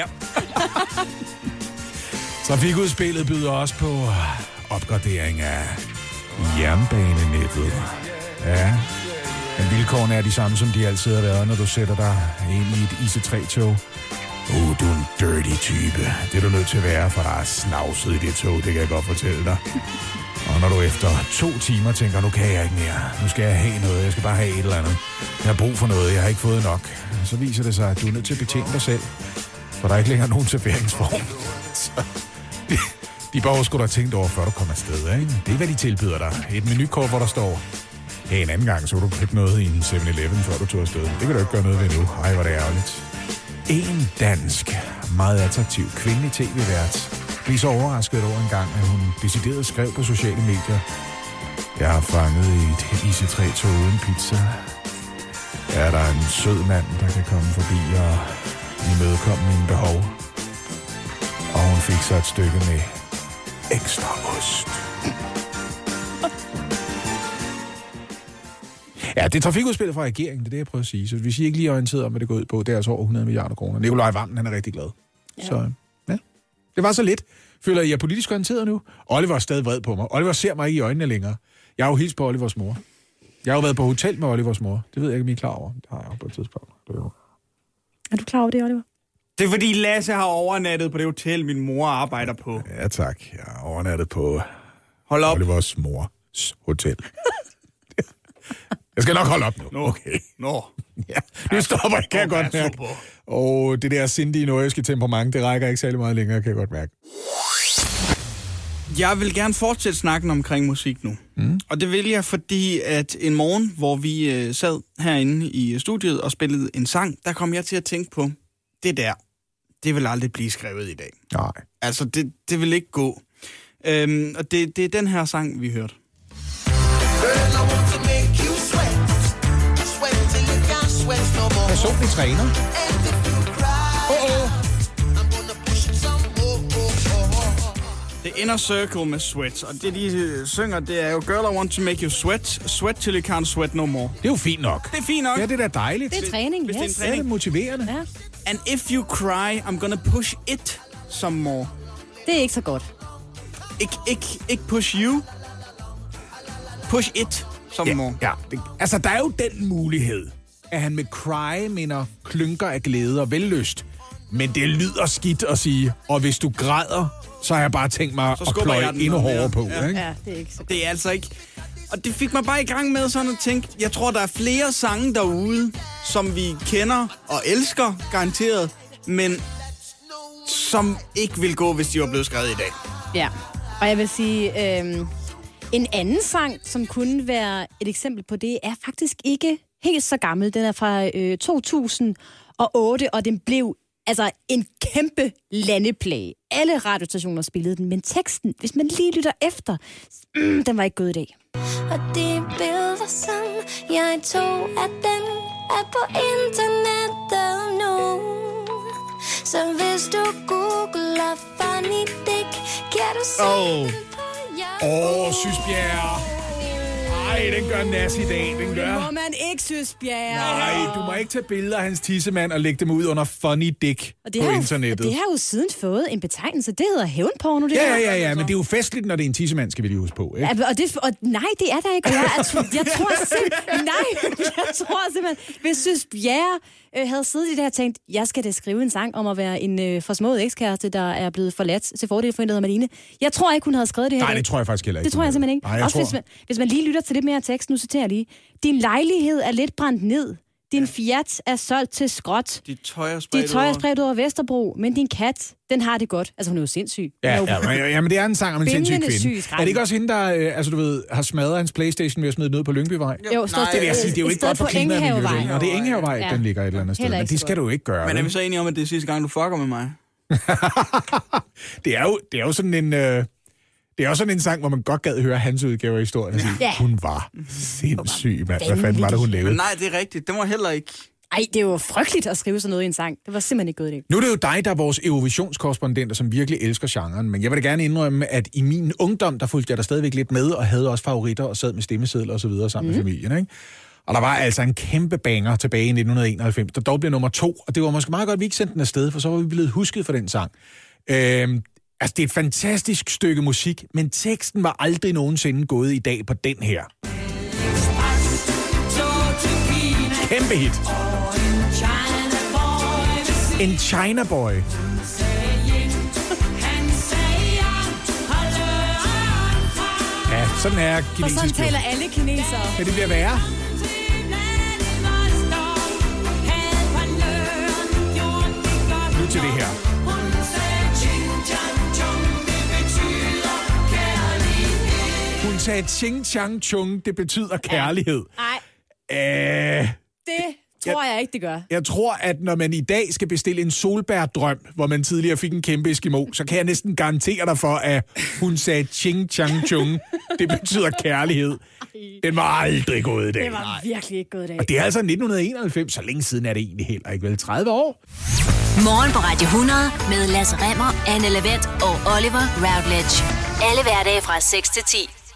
Trafikudspillet byder også på opgradering af jernbanenettet. Ja, men vilkårene er de samme, som de altid har været, når du sætter dig ind i et I C tre-tog. Uh, du er en dirty type. Det er du nødt til at være, for der er snavset i det tog, det kan jeg godt fortælle dig. Og når du efter to timer tænker, nu kan jeg ikke mere, nu skal jeg have noget, jeg skal bare have et eller andet. Jeg har brug for noget, jeg har ikke fået nok. Så viser det sig, at du er nødt til at betjene dig selv, for der er ikke længere nogen serveringsform. Så de, de bare skulle have tænkt over, før du kommer afsted, ikke? Det er, hvad de tilbyder dig. Et menukort, hvor der står, hey, en anden gang, så vil du købe noget i en syv eleven, før du tog afsted. Det kan du ikke gøre noget ved nu. Ej, hvor det er ærgerligt. En dansk, meget attraktiv kvindelig tv-vært blev så overrasket over en gang, at hun decideret skrev på sociale medier: jeg har fanget i et I C tre-tog uden pizza. Er der en sød mand, der kan komme forbi og imødekomme mine behov? Og hun fik så et stykke med ekstra ost. Ja, det er trafikudspillet fra regeringen, det er det, jeg prøver at sige. Så hvis I ikke lige er orienteret om, hvad det går ud på, det er altså over hundrede milliarder kroner. Nikolaj Wammen, han er rigtig glad. Ja. Så ja, det var så lidt. Føler I er politisk orienteret nu? Oliver er stadig vred på mig. Oliver ser mig ikke i øjnene længere. Jeg har jo hilst på Olivers mor. Jeg har jo været på hotel med Olivers mor. Det ved jeg ikke, om I er klar over. Det har jeg jo på et tidspunkt. Det er, jo... er du klar over det, Oliver? Det er fordi Lasse har overnattet på det hotel, min mor arbejder på. Ja tak, jeg har overnattet på Hold op. Olivers mors hotel. Jeg skal nok holde op nu. Nå. Okay. Nå. Ja, nu stopper jeg, kan jeg godt mærke. Og det der sindige nordjyske temperament, det rækker ikke særlig meget længere, kan jeg godt mærke. Jeg vil gerne fortsætte snakken omkring musik nu. Mm. Og det vil jeg, fordi at en morgen, hvor vi øh, sad herinde i studiet og spillede en sang, der kom jeg til at tænke på, det der, det vil aldrig blive skrevet i dag. Nej. Altså, det, det vil ikke gå. Øhm, og det, det er den her sang, vi hørte. Personlig træner. Oh, oh. The Inner Circle med Sweat. Og det, de synger, det er jo Girl, I want to make you sweat. Sweat till you can't sweat no more. Det er jo fint nok. Det er fint nok. Ja, det er da dejligt. Det er træning, Hvis yes. det er en træning. Det er motiverende. Ja. And if you cry, I'm gonna push it some more. Det er ikke så godt. Ik, ikke, ikke push you. Push it some ja, more. Ja, det, altså der er jo den mulighed, at han med cry minder klynker af glæde og vellyst. Men det lyder skidt at sige, og hvis du græder, så har jeg bare tænkt mig at pløje endnu hårdere på. Ja. Ikke? Ja, det er ikke så godt. Det er altså ikke... Og det fik mig bare i gang med sådan at tænke, jeg tror, der er flere sange derude, som vi kender og elsker, garanteret, men som ikke vil gå, hvis de var blevet skrevet i dag. Ja, og jeg vil sige, øh, en anden sang, som kunne være et eksempel på det, er faktisk ikke helt så gammel. Den er fra øh, to tusind og otte, og den blev altså en kæmpe landeplage. Alle radiostationer spillede den, men teksten, hvis man lige lytter efter, mm, den var ikke gået i dag. Og de billeder, som jeg tog af den, er på internettet nu. Så hvis du googler funny dick, kan du se oh. den på jer. Åh, oh, Sysbjerg. Ej, den gør nas i dag, den gør. Det må man ikke, Sysbjerg. Nej, du må ikke tage billeder af hans tissemand og lægge dem ud under funny dick på har, internettet. Det har jo siden fået en betegnelse. Det hedder hævnporno. Det ja, der. ja, ja, ja, men det er jo festligt, når det er en tissemand, skal vi lige huske på, ikke? Ja, og, det, og nej, det er der ikke. Jeg, jeg, jeg tror simpelthen... Nej, jeg tror simpelthen... Hvis Sysbjerg øh, havde siddet i det her og tænkt, jeg skal da skrive en sang om at være en øh, forsmået ekskæreste, der er blevet forladt til fordel for en, der hedder Marlene. Jeg tror ikke, hun havde skrevet det her. Nej, det tror jeg faktisk heller ikke. Det tror jeg simpelthen ikke. Nej, jeg Også tror... hvis, man, hvis man lige lytter til lidt mere tekst, nu citerer jeg lige. Din lejlighed er lidt brændt ned. Din Fiat er solgt til skrot. Dit tøj er spredt Dit tøj er spredt over Vesterbro, men din kat, den har det godt. Altså, hun er jo sindssyg. Ja, jo ja, men, ja, men det er en sang om en sindssyg kvinde. syg, er det ikke også hende, der øh, altså, du ved, har smadret hans Playstation ved at smide den ud på Lyngbyvej? Jo, jo det vil jeg sige, det er jo ikke godt for klimaet. Og det er Enghave-vej, ja. Den ligger et eller andet sted. Men det skal du ikke gøre. Men er vi så enige om, at det er sidste gang, du fucker med mig? det, er jo, det er jo sådan en... Øh, det er også sådan en sang, hvor man godt gad høre hans udgave af historien. Ja. Hun var sindssyg, mand. Hvad fanden var det, hun lavede? Men nej, det er rigtigt. Det var heller ikke... Ej, det er jo frygteligt at skrive sådan noget i en sang. Det var simpelthen ikke god idé. Nu er det jo dig, der er vores Eurovisionskorrespondenter, som virkelig elsker genren. Men jeg vil da gerne indrømme, at i min ungdom, der fulgte jeg der stadigvæk lidt med, og havde også favoritter, og sad med stemmesedler og så videre sammen mm. med familien, ikke? Og der var altså en kæmpe banger tilbage i nitten enoghalvfems, der dog blev nummer to. Og det var måske meget godt, at vi ikke sendte den afsted, for så var vi blevet husket for den sang. Øhm, altså, det er et fantastisk stykke musik, men teksten var aldrig nogensinde gået i dag på den her. Kæmpe hit. En China Boy. Ja, sådan er kinesisk. For sådan taler alle kinesere. Ja, det bliver værre. Nu til det her. Hun sagde ching chang chung, det betyder kærlighed. Nej. Æh... Det tror jeg, jeg ikke, det gør. Jeg tror, at når man i dag skal bestille en solbærdrøm, hvor man tidligere fik en kæmpe eskimo, så kan jeg næsten garantere dig for, at hun sagde ching chang chung. Det betyder kærlighed. Den var aldrig gået i dag. Det var virkelig ikke gået i dag. Og det er altså nitten enoghalvfems, så længe siden er det egentlig heller ikke vel tredive år. Morgen på Radio hundrede med Lasse Remmer, Anne Lavendt og Oliver Routledge. Alle hverdage fra seks til ti.